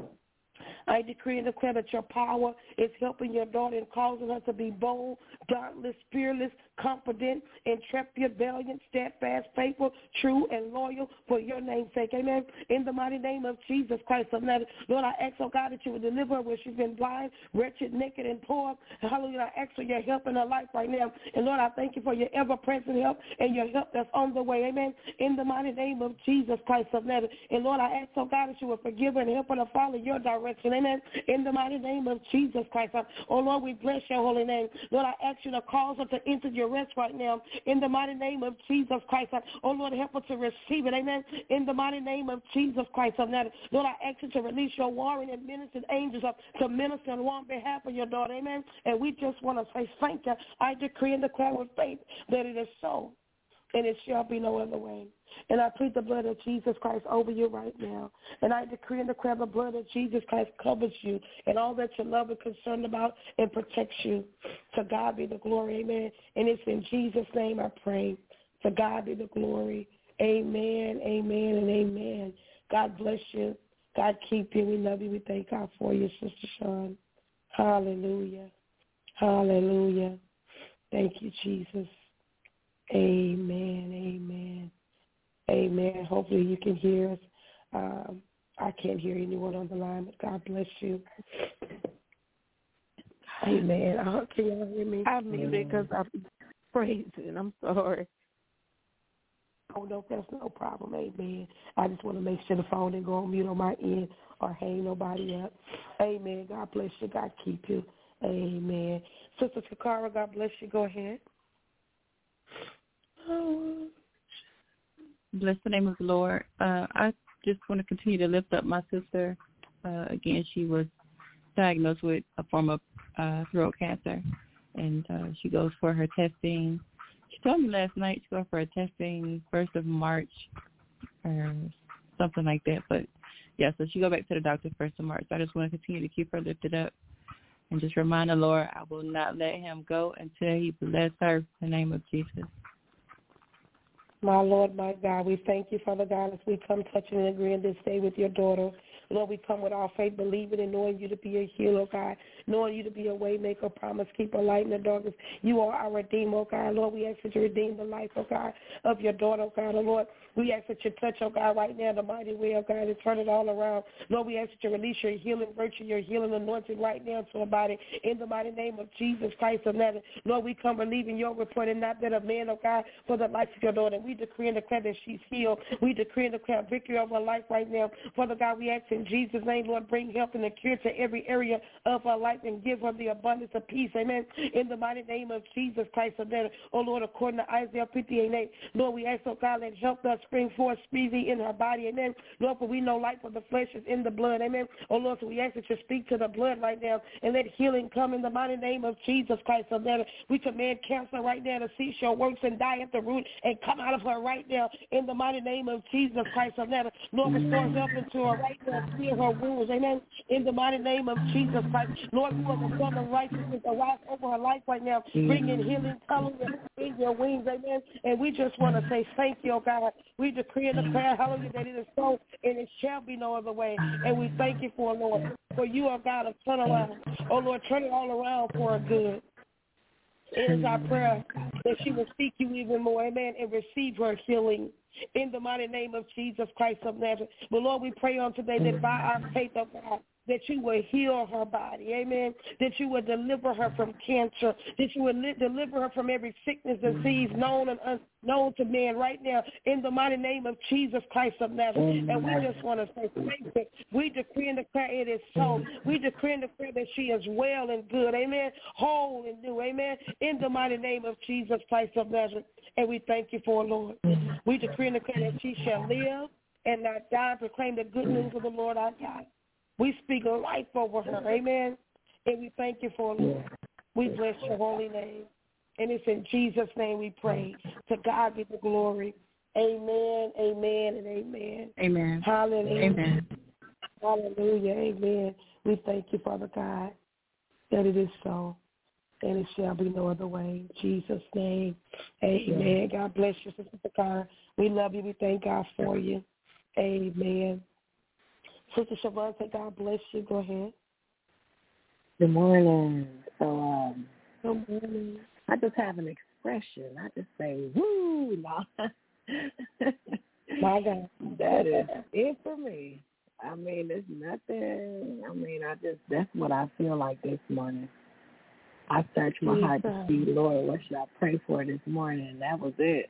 I decree and declare that your power is helping your daughter and causing her to be bold, dauntless, fearless, confident, intrepid, valiant, steadfast, faithful, true, and loyal for your name's sake. Amen. In the mighty name of Jesus Christ of Nazareth. Lord, I ask, oh God, that you would deliver her where she's been blind, wretched, naked, and poor. Hallelujah. I ask for your help in her life right now. And Lord, I thank you for your ever-present help and your help that's on the way. Amen. In the mighty name of Jesus Christ of Nazareth. And Lord, I ask, oh God, that you would forgive her and help her to follow your direction. Amen. In the mighty name of Jesus Christ. Oh, Lord, we bless your holy name. Lord, I ask you to cause her to enter your rest right now. In the mighty name of Jesus Christ. Oh, Lord, help her to receive it. Amen. In the mighty name of Jesus Christ of Nazareth. Lord, I ask you to release your warring and ministering angels up to minister on behalf of your daughter. Amen. And we just want to say thank you. I decree and declare with faith that it is so, and it shall be no other way. And I plead the blood of Jesus Christ over you right now. And I decree and declare the blood of Jesus Christ covers you and all that you love and concerned about and protects you. To God be the glory, amen. And it's in Jesus' name I pray. To God be the glory. Amen, amen, and amen. God bless you. God keep you. We love you. We thank God for you, Sister Sean. Hallelujah. Hallelujah. Thank you, Jesus. Amen, amen. Amen. Hopefully you can hear us. Um, I can't hear anyone on the line, but God bless you. Amen. Uh, can y'all hear me? I muted because I'm praising. I'm sorry. Oh, no, that's no problem. Amen. I just want to make sure the phone didn't go on mute on my end or hang nobody up. Amen. God bless you. God keep you. Amen. Sister Takara, God bless you. Go ahead. Bless the name of the Lord. Uh, I just want to continue to lift up my sister. Uh, again, she was diagnosed with a form of uh, throat cancer, and uh, she goes for her testing. She told me last night she goes for her testing first of March or something like that. But, yeah, so she go back to the doctor first of March. So I just want to continue to keep her lifted up and just remind the Lord I will not let him go until he bless her in the name of Jesus. My Lord, my God, we thank you, Father God, as we come touching and agreeing this day with your daughter. Lord, we come with our faith, believing and knowing you to be a healer, God, knowing you to be a way maker, promise keeper, light in the darkness. You are our redeemer, God. Lord, we ask that you redeem the life, oh God, of your daughter, oh God. Oh, Lord, we ask that you touch, oh God, right now, the mighty way, oh God, and turn it all around. Lord, we ask that you release your healing virtue, your healing anointing right now to her body in the mighty name of Jesus Christ of Nazareth. Lord, we come believing your report and not that of man, oh God, for the life of your daughter. We decree and declare that she's healed. We decree and declare victory over her life right now. Father God, we ask in Jesus' name, Lord, bring health and a cure to every area of her life and give her the abundance of peace. Amen. In the mighty name of Jesus Christ of Nazareth. Oh, Lord, according to Isaiah fifty-eight eight, Lord, we ask, oh God, let health does spring forth speedily in her body. Amen. Lord, for we know life of the flesh is in the blood. Amen. Oh, Lord, so we ask that you speak to the blood right now and let healing come in the mighty name of Jesus Christ of Nazareth. We command cancer right now to cease your works and die at the root and come out of her right now in the mighty name of Jesus Christ of Nazareth. Lord, restore health into her right now, clear her wounds. Amen. In the mighty name of Jesus Christ. Lord, you are the Son of righteousness arise over her life right now, bringing healing, hallelujah, in your wings. Amen. And we just want to say thank you, oh God. We decree and declare, hallelujah, that it is so and it shall be no other way. And we thank you for, Lord, for you are God of turnaround. Oh, Lord, turn it all around for her good. It is our prayer that she will seek you even more, amen, and receive her healing in the mighty name of Jesus Christ of Nazareth. But, Lord, we pray on today that by our faith, oh God, that you will heal her body, amen, that you will deliver her from cancer, that you will li- deliver her from every sickness, disease, known and unknown to man right now, in the mighty name of Jesus Christ of Nazareth. And we just want to say thank you. We decree and declare it is so. We decree and declare that she is well and good, amen, whole and new, amen, in the mighty name of Jesus Christ of Nazareth. And we thank you for it, Lord. We decree and declare that she shall live and not die, proclaim the good news of the Lord our God. We speak life over her, amen, and we thank you for it, Lord. We bless your holy name, and it's in Jesus' name we pray. To God be the glory. Amen, amen, and amen. Amen. Hallelujah. Amen. Hallelujah, amen. We thank you, Father God, that it is so, and it shall be no other way. In Jesus' name, amen. God bless you, Sister Takara. We love you. We thank God for you. Amen. Sister Siobhan, say God bless you. Go ahead. Good morning. So um, Good morning. I just have an expression. I just say, woo, no. My God. That is it for me. I mean, it's nothing. I mean, I just, that's what I feel like this morning. I searched my heart to see, Lord, what should I pray for this morning? And that was it.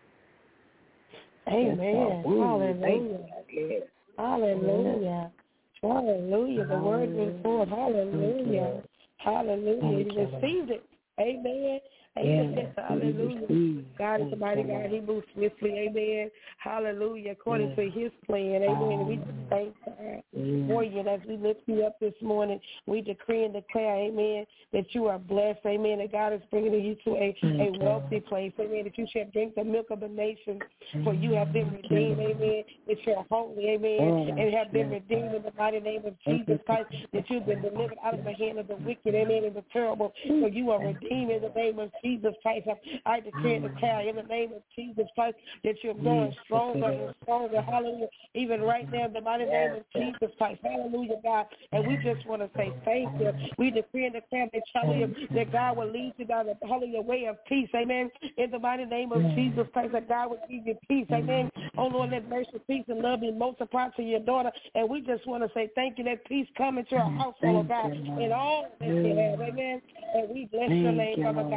Amen. So, hallelujah. you. Hallelujah. Hallelujah. The word went forth. Hallelujah. Hallelujah. You received it. Amen. Amen. Yeah. Hallelujah. God is a mighty God. He moves swiftly. Amen. Hallelujah. According yeah. to his plan. Amen. And we just thank God yeah. for you. And as we lift you up this morning, we decree and declare, amen, that you are blessed. Amen. That God is bringing you to a, a wealthy place. Amen. That you shall drink the milk of the nations, for you have been redeemed. Amen. That you're holy. Amen. And have been redeemed in the mighty name of Jesus Christ. That you've been delivered out of the hand of the wicked. Amen. And the terrible. For you are redeemed in the name of Jesus. Jesus Christ. I declare and declare in the name of Jesus Christ that you're growing stronger and stronger. Hallelujah. Even right now in the mighty name of Jesus Christ. Hallelujah, God. And we just want to say thank you. We decree and declare that, hallelujah, that God will lead you down the hallelujah way of peace. Amen. In the mighty name of Jesus Christ, that God will give you peace. Amen. Oh, Lord, let mercy, peace, and love be multiplied to your daughter. And we just want to say thank you. Let peace come into our household, God, and all that you have. Amen. And we bless your name, Father God.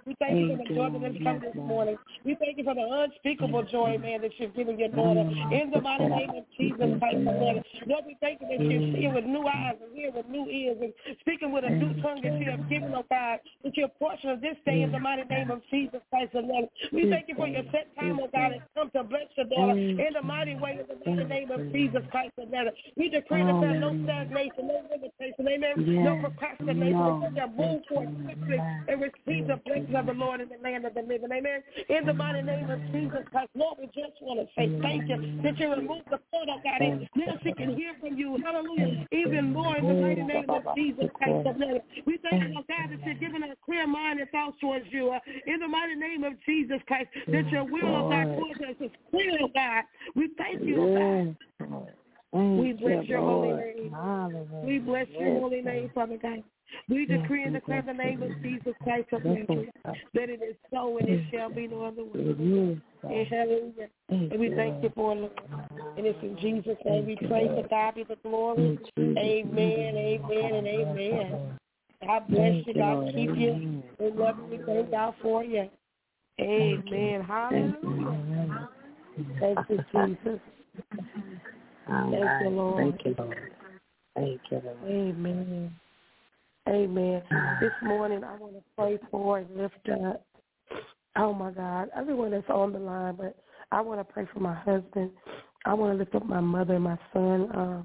We thank you for the joy that has come this morning. We thank you for the unspeakable joy, man, that you've given your daughter. In the mighty name of Jesus Christ, Lord. Lord, we thank you that you're seeing with new eyes and hearing with new ears and speaking with a new tongue that you have given, oh God, that your portion of this day in the mighty name of Jesus Christ, Lord. We thank you for your set time, oh God, and come to bless your daughter in the mighty way in the mighty name of Jesus Christ, Lord. We decree and declare no stagnation, no limitation, amen, no procrastination. We shall move forward quickly and receive the blessings of the Lord in the land of the living, amen. In the mighty name of Jesus Christ, Lord, we just want to say thank you that you remove the thought, oh God, and now she can hear from you, hallelujah, even more in the mighty name of Jesus Christ of Nazareth. We thank you, oh God, that you're giving her a clear mind and thoughts towards you, uh, in the mighty name of Jesus Christ, that your will, oh God, towards us is clear, oh God. We thank you, oh God. We bless your holy name. We bless your holy name, Father God. We decree and declare the name of Jesus Christ of Nazareth, that it is so and it shall be no other way. And hallelujah. And we thank you for it, Lord. And it's in Jesus' name we pray. For God be the glory. Amen, amen, and amen. God bless you. God keep you. We love you. We thank God for you. Amen. Hallelujah. Thank you, Jesus. Thank you, Lord. Thank you, Lord. Thank you, Lord. Amen. Amen. This morning I want to pray for and lift up, oh, my God, everyone that's on the line, but I want to pray for my husband. I want to lift up my mother and my son. Uh,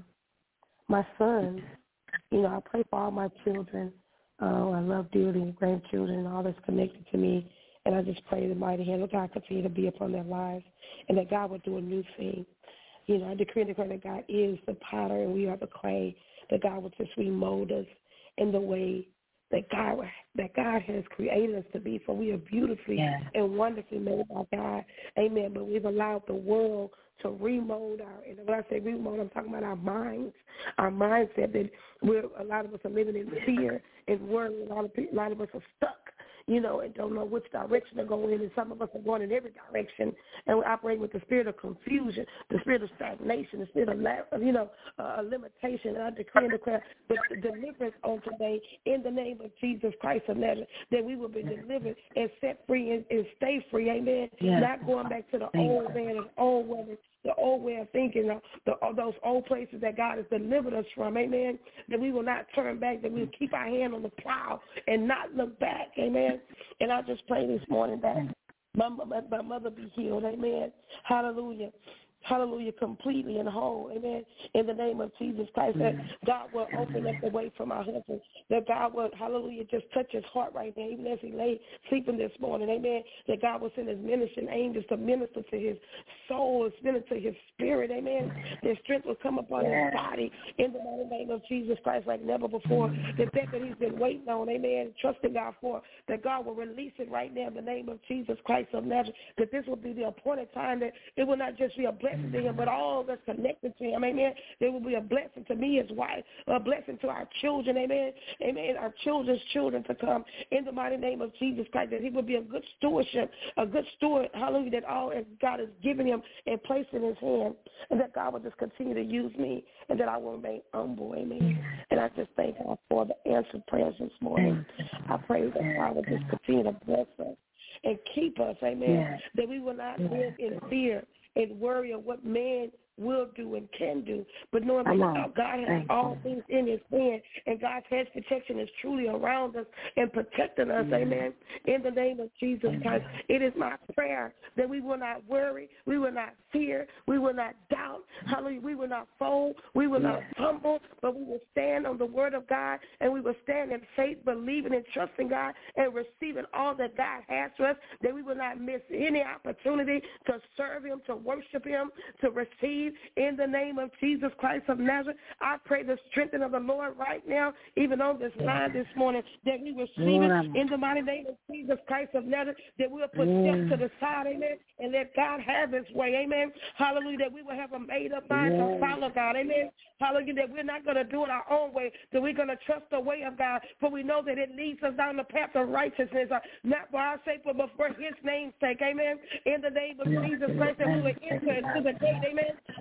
my son, you know, I pray for all my children. Uh, I love dearly grandchildren and all that's connected to me. And I just pray the mighty hand of God continue to be upon their lives and that God will do a new thing. You know, I decree and declare that God is the potter and we are the clay, that God will just remold us in the way that God that God has created us to be. For we are beautifully yeah. and wonderfully made by God. Amen. But we've allowed the world to remold our, and when I say remold, I'm talking about our minds, our mindset that we're, a lot of us are living in fear and worry. A lot of people, a lot of us are stuck, you know, and don't know which direction to go in. And some of us are going in every direction, and we're operating with the spirit of confusion, the spirit of stagnation, the spirit of, you know, uh, limitation. And I decree and declare the deliverance on today in the name of Jesus Christ of Nazareth, that we will be delivered and set free and, and stay free. Amen. Yes. Not going back to the Thank old man and old woman, the old way of thinking, uh, the, uh, those old places that God has delivered us from, amen, that we will not turn back, that we will keep our hand on the plow and not look back, amen. And I just pray this morning that my, my, my mother be healed, amen. Hallelujah. Hallelujah, completely and whole, amen, in the name of Jesus Christ, that God will open up the way for my husband, that God will, hallelujah, just touch his heart right now, even as he lay sleeping this morning, amen, that God will send his ministering angels to minister to his soul, and minister to his spirit, amen, that strength will come upon his body in the mighty name of Jesus Christ like never before, that that that he's been waiting on, amen, trusting God for, that God will release it right now in the name of Jesus Christ of Nazareth, that this will be the appointed time, that it will not just be a blessing to him, but all that's connected to him, amen. There will be a blessing to me, his wife, a blessing to our children, amen, amen, our children's children to come in the mighty name of Jesus Christ, that he will be a good stewardship, a good steward, hallelujah, that all God has given him and placed in his hand, and that God will just continue to use me, and that I will remain humble, amen. And I just thank God for the answered prayers this morning. I pray that God will just continue to bless us and keep us, amen, yeah. that we will not live in fear and worry of what man will do and can do, but knowing that God has all things in his hand, and God's hedge protection is truly around us and protecting us, amen, in the name of Jesus Christ. It is my prayer that we will not worry, we will not fear, we will not doubt, hallelujah, we will not fold, we will not fumble, but we will stand on the word of God, and we will stand in faith, believing and trusting God, and receiving all that God has for us, that we will not miss any opportunity to serve him, to worship him, to receive in the name of Jesus Christ of Nazareth. I pray the strengthening of the Lord right now, even on this line this morning, that we receive it in the mighty name of Jesus Christ of Nazareth, that we'll put steps to the side, amen, and let God have his way, amen. Hallelujah, that we will have a made-up mind to follow God, amen. Hallelujah, that we're not going to do it our own way, that we're going to trust the way of God, for we know that it leads us down the path of righteousness, uh, not for our sake, but for his name's sake, amen. In the name of Jesus Christ, that we will enter into the gate, amen.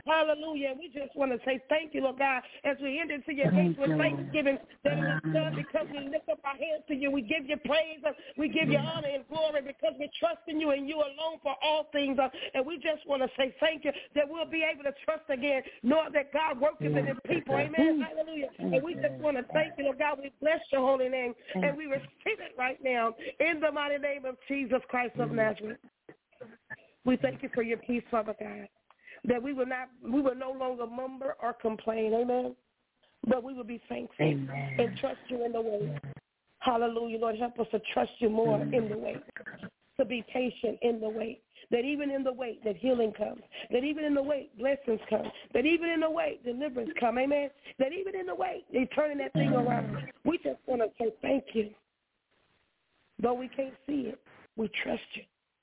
Hallelujah. We just want to say thank you, Lord God, as we enter into your gates with thanksgiving that it is done because we lift up our hands to you. We give you praise. We give you honor and glory because we trust in you and you alone for all things. And we just want to say thank you that we'll be able to trust again, knowing that God works in his people. Amen. Hallelujah. And we just want to thank you, Lord God. We bless your holy name and we receive it right now in the mighty name of Jesus Christ of Nazareth. We thank you for your peace, Father God, that we will not, we will no longer mumble or complain, amen, but we will be thankful amen. And trust you in the way. Hallelujah, Lord, help us to trust you more in the way, to be patient in the wait, that even in the wait, that healing comes, that even in the wait, blessings come, that even in the wait, deliverance come, amen, that even in the wait, they're turning that thing around. We just want to say thank you. Though we can't see it, we trust you.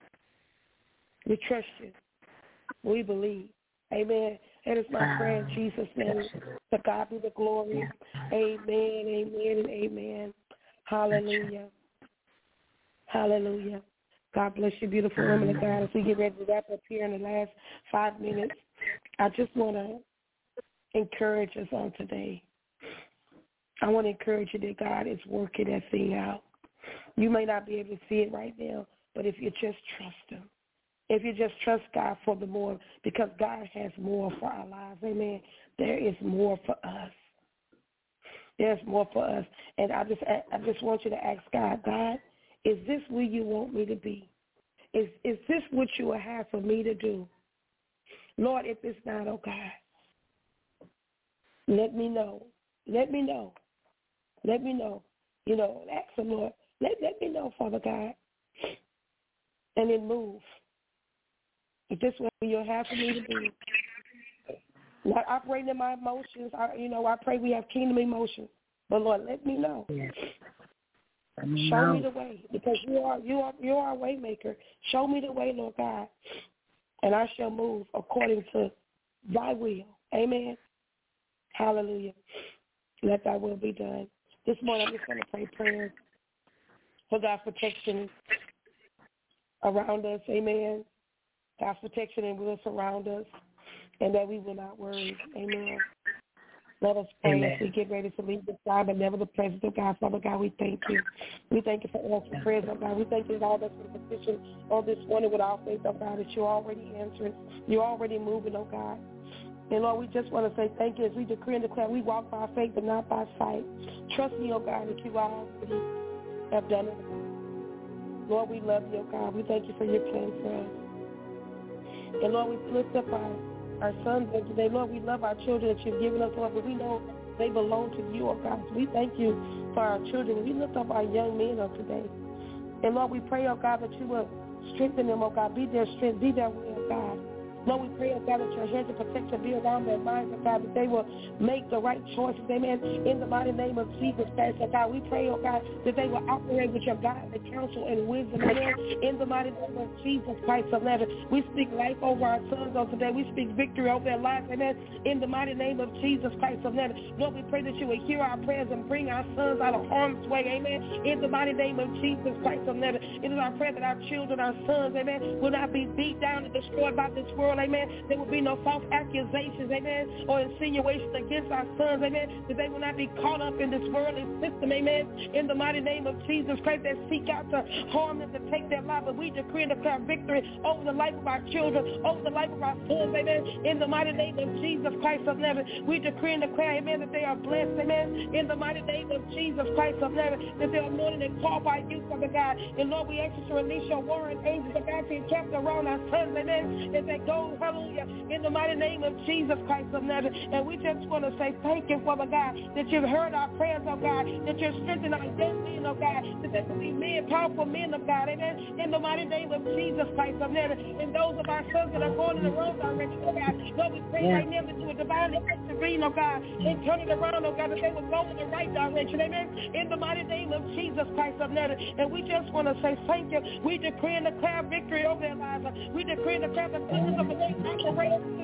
We trust you. We believe. Amen. That is my prayer in Jesus' name. To God be the glory. Amen, amen, and amen. Hallelujah. Hallelujah. God bless you, beautiful women of God. As we get ready to wrap up here in the last five minutes, I just want to encourage us on today. I want to encourage you that God is working that thing out. You may not be able to see it right now, but if you just trust him, if you just trust God for the more, because God has more for our lives, amen, there is more for us. There's more for us. And I just I just want you to ask God, God, is this where you want me to be? Is is this what you will have for me to do? Lord, if it's not, oh God, let me know. Let me know. Let me know. You know, ask the Lord, let, let me know, Father God, and then move. If this is what you'll have for me to do. Not operating in my emotions. I, you know, I pray we have kingdom emotions. But Lord, let me know. Yes. Me Show know. me the way, because you are you are you are a way maker. Show me the way, Lord God, and I shall move according to thy will. Amen. Hallelujah. Let thy will be done. This morning I'm just going to pray prayers for God's protection around us. Amen. God's protection and will surround us, and that we will not worry. Amen. Let us pray Amen. As we get ready to leave this time, but never the presence of God. Father God, we thank you. We thank you for answering prayers, oh God. We thank you that all that's been petitioned on this morning with our faith, oh God, that you're already answering. You're already moving, oh God. And Lord, we just want to say thank you as we decree and declare we walk by faith but not by sight. Trust me, oh God, that you already have done it. Lord, we love you, oh God. We thank you for your plan for us. And Lord, we lift up our, our sons today. Lord, we love our children that you've given us, Lord, but we know they belong to you, oh God. So we thank you for our children. We lift up our young men of today. And Lord, we pray, oh God, that you will strengthen them, oh God. Be their strength, be their will, oh God. Lord, we pray, oh God, that your hedge of protection be around their minds, oh God, that they will make the right choices, amen, in the mighty name of Jesus Christ, oh God. We pray, oh God, that they will operate with your godly counsel and wisdom, amen, in the mighty name of Jesus Christ of Nazareth. We speak life over our sons on today. We speak victory over their lives, amen, in the mighty name of Jesus Christ of Nazareth. Lord, we pray that you will hear our prayers and bring our sons out of harm's way, amen, in the mighty name of Jesus Christ of Nazareth. It is our prayer that our children, our sons, amen, will not be beat down and destroyed by this world, amen. There will be no false accusations, amen, or insinuations against our sons, amen, that they will not be caught up in this worldly system, amen, in the mighty name of Jesus Christ, that seek out to harm them, to take their life. But we decree and declare victory over the life of our children, over the life of our sons, amen, in the mighty name of Jesus Christ of Nazareth. We decree and declare, amen, that they are blessed, amen, in the mighty name of Jesus Christ of Nazareth, that they are anointed and called by you, Father God. And Lord, we ask you to release your warring angels of God to encamp around our sons, amen, as they go, hallelujah, in the mighty name of Jesus Christ of Nazareth. And we just want to say thank you, Father God, that you've heard our prayers, oh God, that you're strengthening our young men, oh God, that they will be men, powerful men of God, amen, in the mighty name of Jesus Christ of Nazareth. And those of our sons that are going in the wrong direction, oh God, Lord, we pray right now that you would divinely intervene, oh God, and turn it around, oh God, that they will go in the right direction, amen, in the mighty name of Jesus Christ of Nazareth. And we just want to say thank you. We decree and declare victory over their lives. We decree and declare the goodness of the Lord operating about their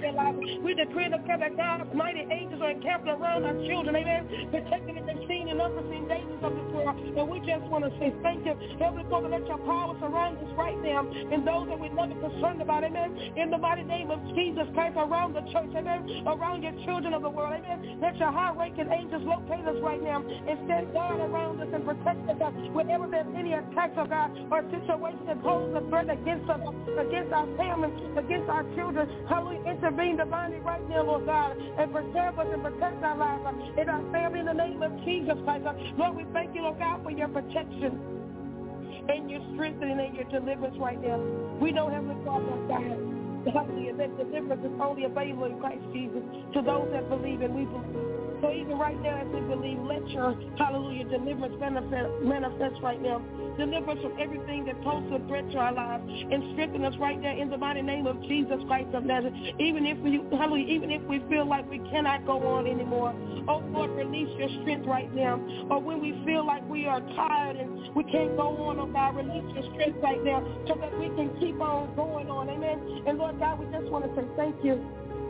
their lives. We decree and declare that God's mighty angels are encamped around our children, amen, protecting them from seen and unforeseen dangers of this world. And we just want to say thank you. Heavenly Father, let your power surround us right now and those that we're never concerned about, amen, in the mighty name of Jesus Christ, around the church, amen, around your children of the world, amen. Let your high-ranking angels locate us right now and stand guard around us and protect us, God, wherever there's any attacks, oh God, or situations that pose a threat against us, against our families, against our children. Hallelujah, intervene divinely right now, Lord God, and preserve us and protect our lives uh, and our family in the name of Jesus Christ. Uh, Lord, we thank you, Lord God, for your protection and your strengthening and your deliverance right now. We know, Heavenly Father, God, hallelujah, that deliverance is only available in Christ Jesus to those that believe, and we believe. So even right now as we believe, let your, hallelujah, deliverance manifest, manifest right now. Deliver us from everything that poses a threat to our lives and strengthen us right now in the mighty name of Jesus Christ of Nazareth. Even if we, hallelujah, even if we feel like we cannot go on anymore, oh Lord, release your strength right now. Or when we feel like we are tired and we can't go on, oh God, release your strength right now so that we can keep on going on, amen. And Lord God, we just want to say thank you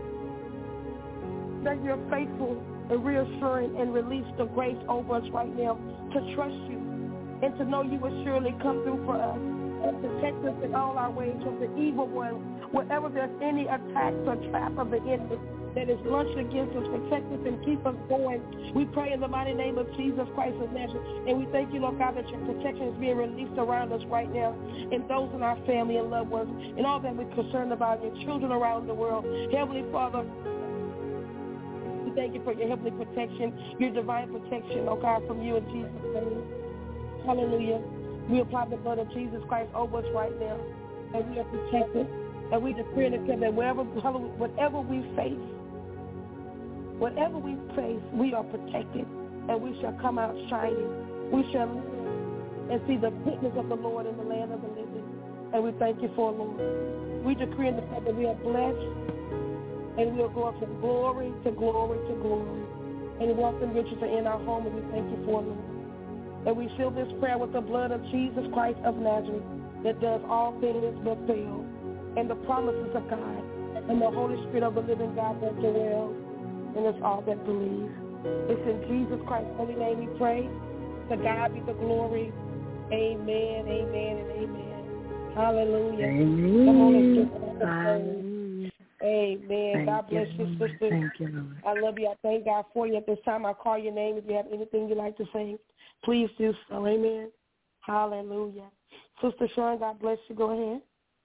that you're faithful and reassuring and release the grace over us right now to trust you and to know you will surely come through for us and protect us in all our ways from the evil one. Wherever there's any attacks or trap of the enemy that is launched against us, protect us and keep us going. We pray in the mighty name of Jesus Christ of Nazareth. And we thank you, Lord God, that your protection is being released around us right now and those in our family and loved ones and all that we're concerned about, your children around the world. Heavenly Father, we thank you for your heavenly protection, your divine protection, oh God, from you in Jesus' name. Hallelujah. We apply the blood of Jesus Christ over us right now, and we are protected. And we decree and declare that wherever, whatever we face, whatever we face, we are protected, and we shall come out shining. We shall live and see the goodness of the Lord in the land of the living. And we thank you for it, Lord. We decree and declare that we are blessed, and we are going from glory to glory to glory. And wealth and riches are in our home, and we thank you for it, Lord. And we seal this prayer with the blood of Jesus Christ of Nazareth that does all things but fail, and the promises of God, and the Holy Spirit of the living God that dwells in us all that believe. It's in Jesus Christ's holy name we pray. To God be the glory. Amen, amen, and amen. Hallelujah. Amen. Come on, Amen. Amen. Thank God bless you, you, Lord. sister. Thank you, Lord. I love you. I thank God for you. At this time, I call your name. If you have anything you'd like to say, please do so. Amen. Hallelujah. Sister Sharon, God bless you. Go ahead.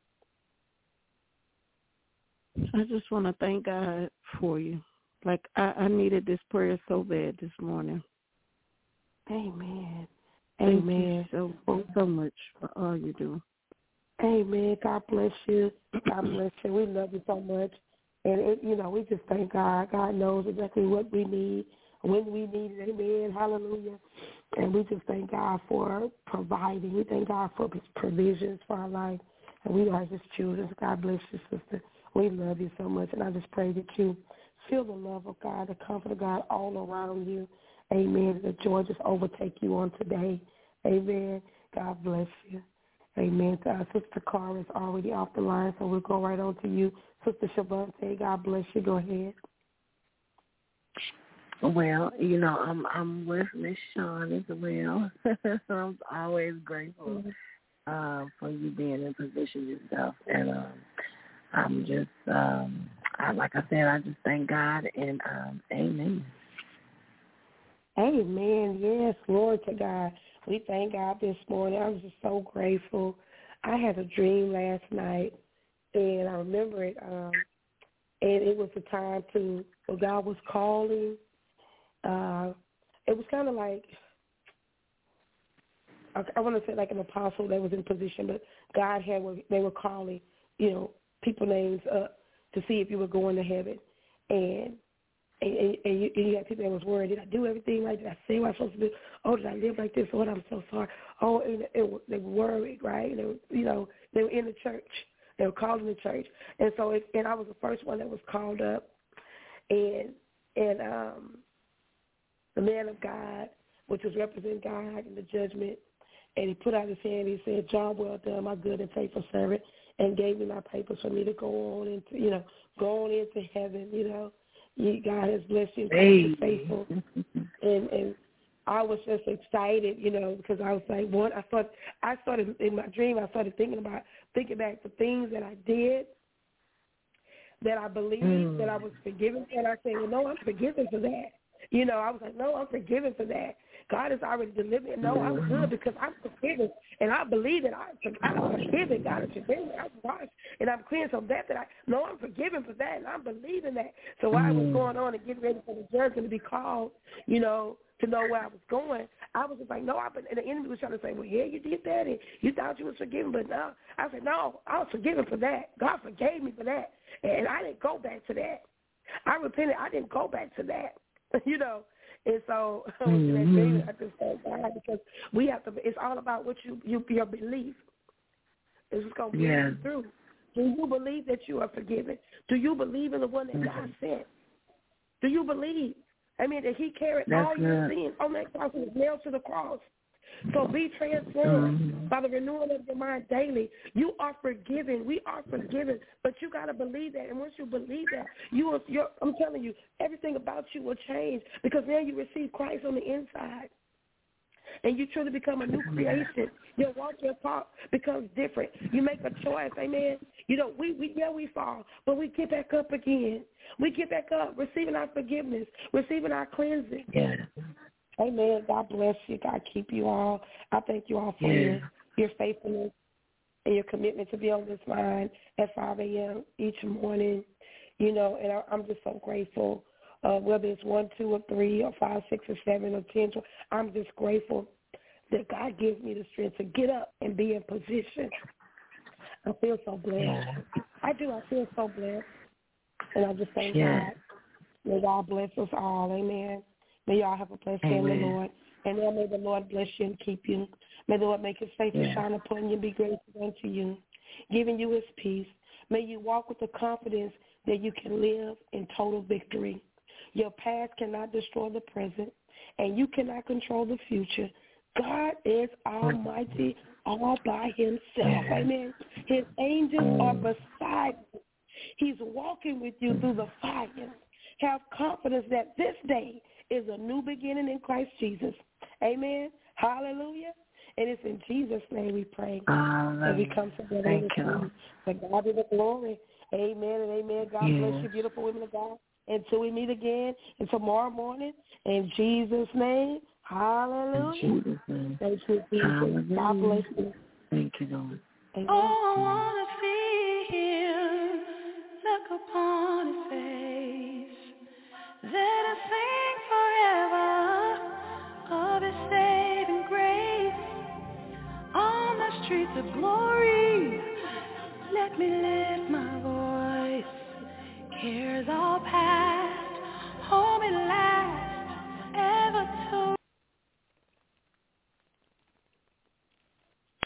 I just want to thank God for you. Like, I, I needed this prayer so bad this morning. Amen. Thank Amen. you so, so much for all you do. Amen. God bless you. God bless you. We love you so much. And, it, you know, we just thank God. God knows exactly what we need, when we need it. Amen. Hallelujah. And we just thank God for providing. We thank God for his provisions for our life. And we are his children. God bless you, sister. We love you so much. And I just pray that you feel the love of God, the comfort of God all around you. Amen. That joy just overtake you on today. Amen. God bless you. Amen. Uh, Sister Cara is already off the line, so we'll go right on to you. Sister Shavante, God bless you. Go ahead. Well, you know, I'm I'm with Miss Shawn as well. I'm always grateful uh, for you being in position yourself, and um, I'm just, um, I, like I said, I just thank God and um, amen. Amen. Yes, glory to God. We thank God this morning. I was just so grateful. I had a dream last night, and I remember it, um, and it was a time to, where God was calling. Uh, it was kind of like, I, I want to say like an apostle that was in position, but God had, they were calling, you know, people names up to see if you were going to heaven. And And, and, you, and you had people that was worried, did I do everything right? Did I say what I'm supposed to do? Oh, did I live like this? Oh, I'm so sorry. Oh, and it, they were worried, right? They were, you know, they were in the church. They were called in the church. And so, it, and I was the first one that was called up. And, and um, the man of God, which was representing God in the judgment, and he put out his hand. He said, John, well done, my good and faithful servant. and gave me my papers for me to go on into, you know, go on into heaven, you know. You, God has blessed you, God is faithful. and, and I was just excited, you know, because I was like, one, I thought, I started, in my dream, I started thinking about, thinking back to things that I did, that I believed, mm. that I was forgiven, and I said, well, no, I'm forgiven for that. You know, I was like, no, I'm forgiven for that. God has already delivered me. No, I'm good because I'm forgiven, and I believe that I'm, I'm forgiven. God has forgiven me. I'm washed, and I'm clean. So that, that I, no, I'm forgiven for that, and I'm believing that. So while I was going on and getting ready for the judgment to be called, you know, to know where I was going, I was just like, no, I've been, and the enemy was trying to say, well, yeah, you did that, and you thought you was forgiven, but no. I said, no, I was forgiven for that. God forgave me for that, and I didn't go back to that. I repented. I didn't go back to that, you know. And so mm-hmm. I just thank God because we have to. It's all about what you, you your belief. It's just gonna bring yeah. you through. Do you believe that you are forgiven? Do you believe in the one that mm-hmm. God sent? Do you believe? I mean, that He carried That's all your sins on that cross and was nailed to the cross. So be transformed mm-hmm. by the renewal of your mind daily. You are forgiven. We are forgiven. But you got to believe that. And once you believe that, you will, you're, I'm telling you, everything about you will change because now you receive Christ on the inside. And you truly become a new creation. Your walk, your talk becomes different. You make a choice, amen. You know, we, we yeah, we fall, but we get back up again. We get back up, receiving our forgiveness, receiving our cleansing. Yeah. Amen. God bless you. God keep you all. I thank you all for yeah. your, your faithfulness and your commitment to be on this line at five a.m. each morning. You know, and I, I'm just so grateful. Uh, whether it's one, two, or three, or five, six, or seven, or ten, twelve, I'm just grateful that God gives me the strength to get up and be in position. I feel so blessed. Yeah. I do. I feel so blessed. And I just thank yeah. God. May God bless us all. Amen. May y'all have a blessed day in the Lord. And then may the Lord bless you and keep you. May the Lord make His face yeah. to shine upon you and be gracious unto you, giving you His peace. May you walk with the confidence that you can live in total victory. Your past cannot destroy the present, and you cannot control the future. God is almighty all by Himself. Yeah. Amen. His angels are beside you. He's walking with you through the fire. Have confidence that this day is a new beginning in Christ Jesus. Amen. Hallelujah. And it's in Jesus' name we pray. As we come together. Thank you. To God be the glory. Amen and amen. God yes. bless you, beautiful women of God. Until we meet again and tomorrow morning, in Jesus' name, hallelujah. In Jesus' name. Thank you, Jesus. Hallelujah. God bless you. Thank you, Lord. Amen. Oh, I want to see Him look upon His face. Let us sing forever of His saving grace. On the streets of glory, let me lift my voice. Cares all past.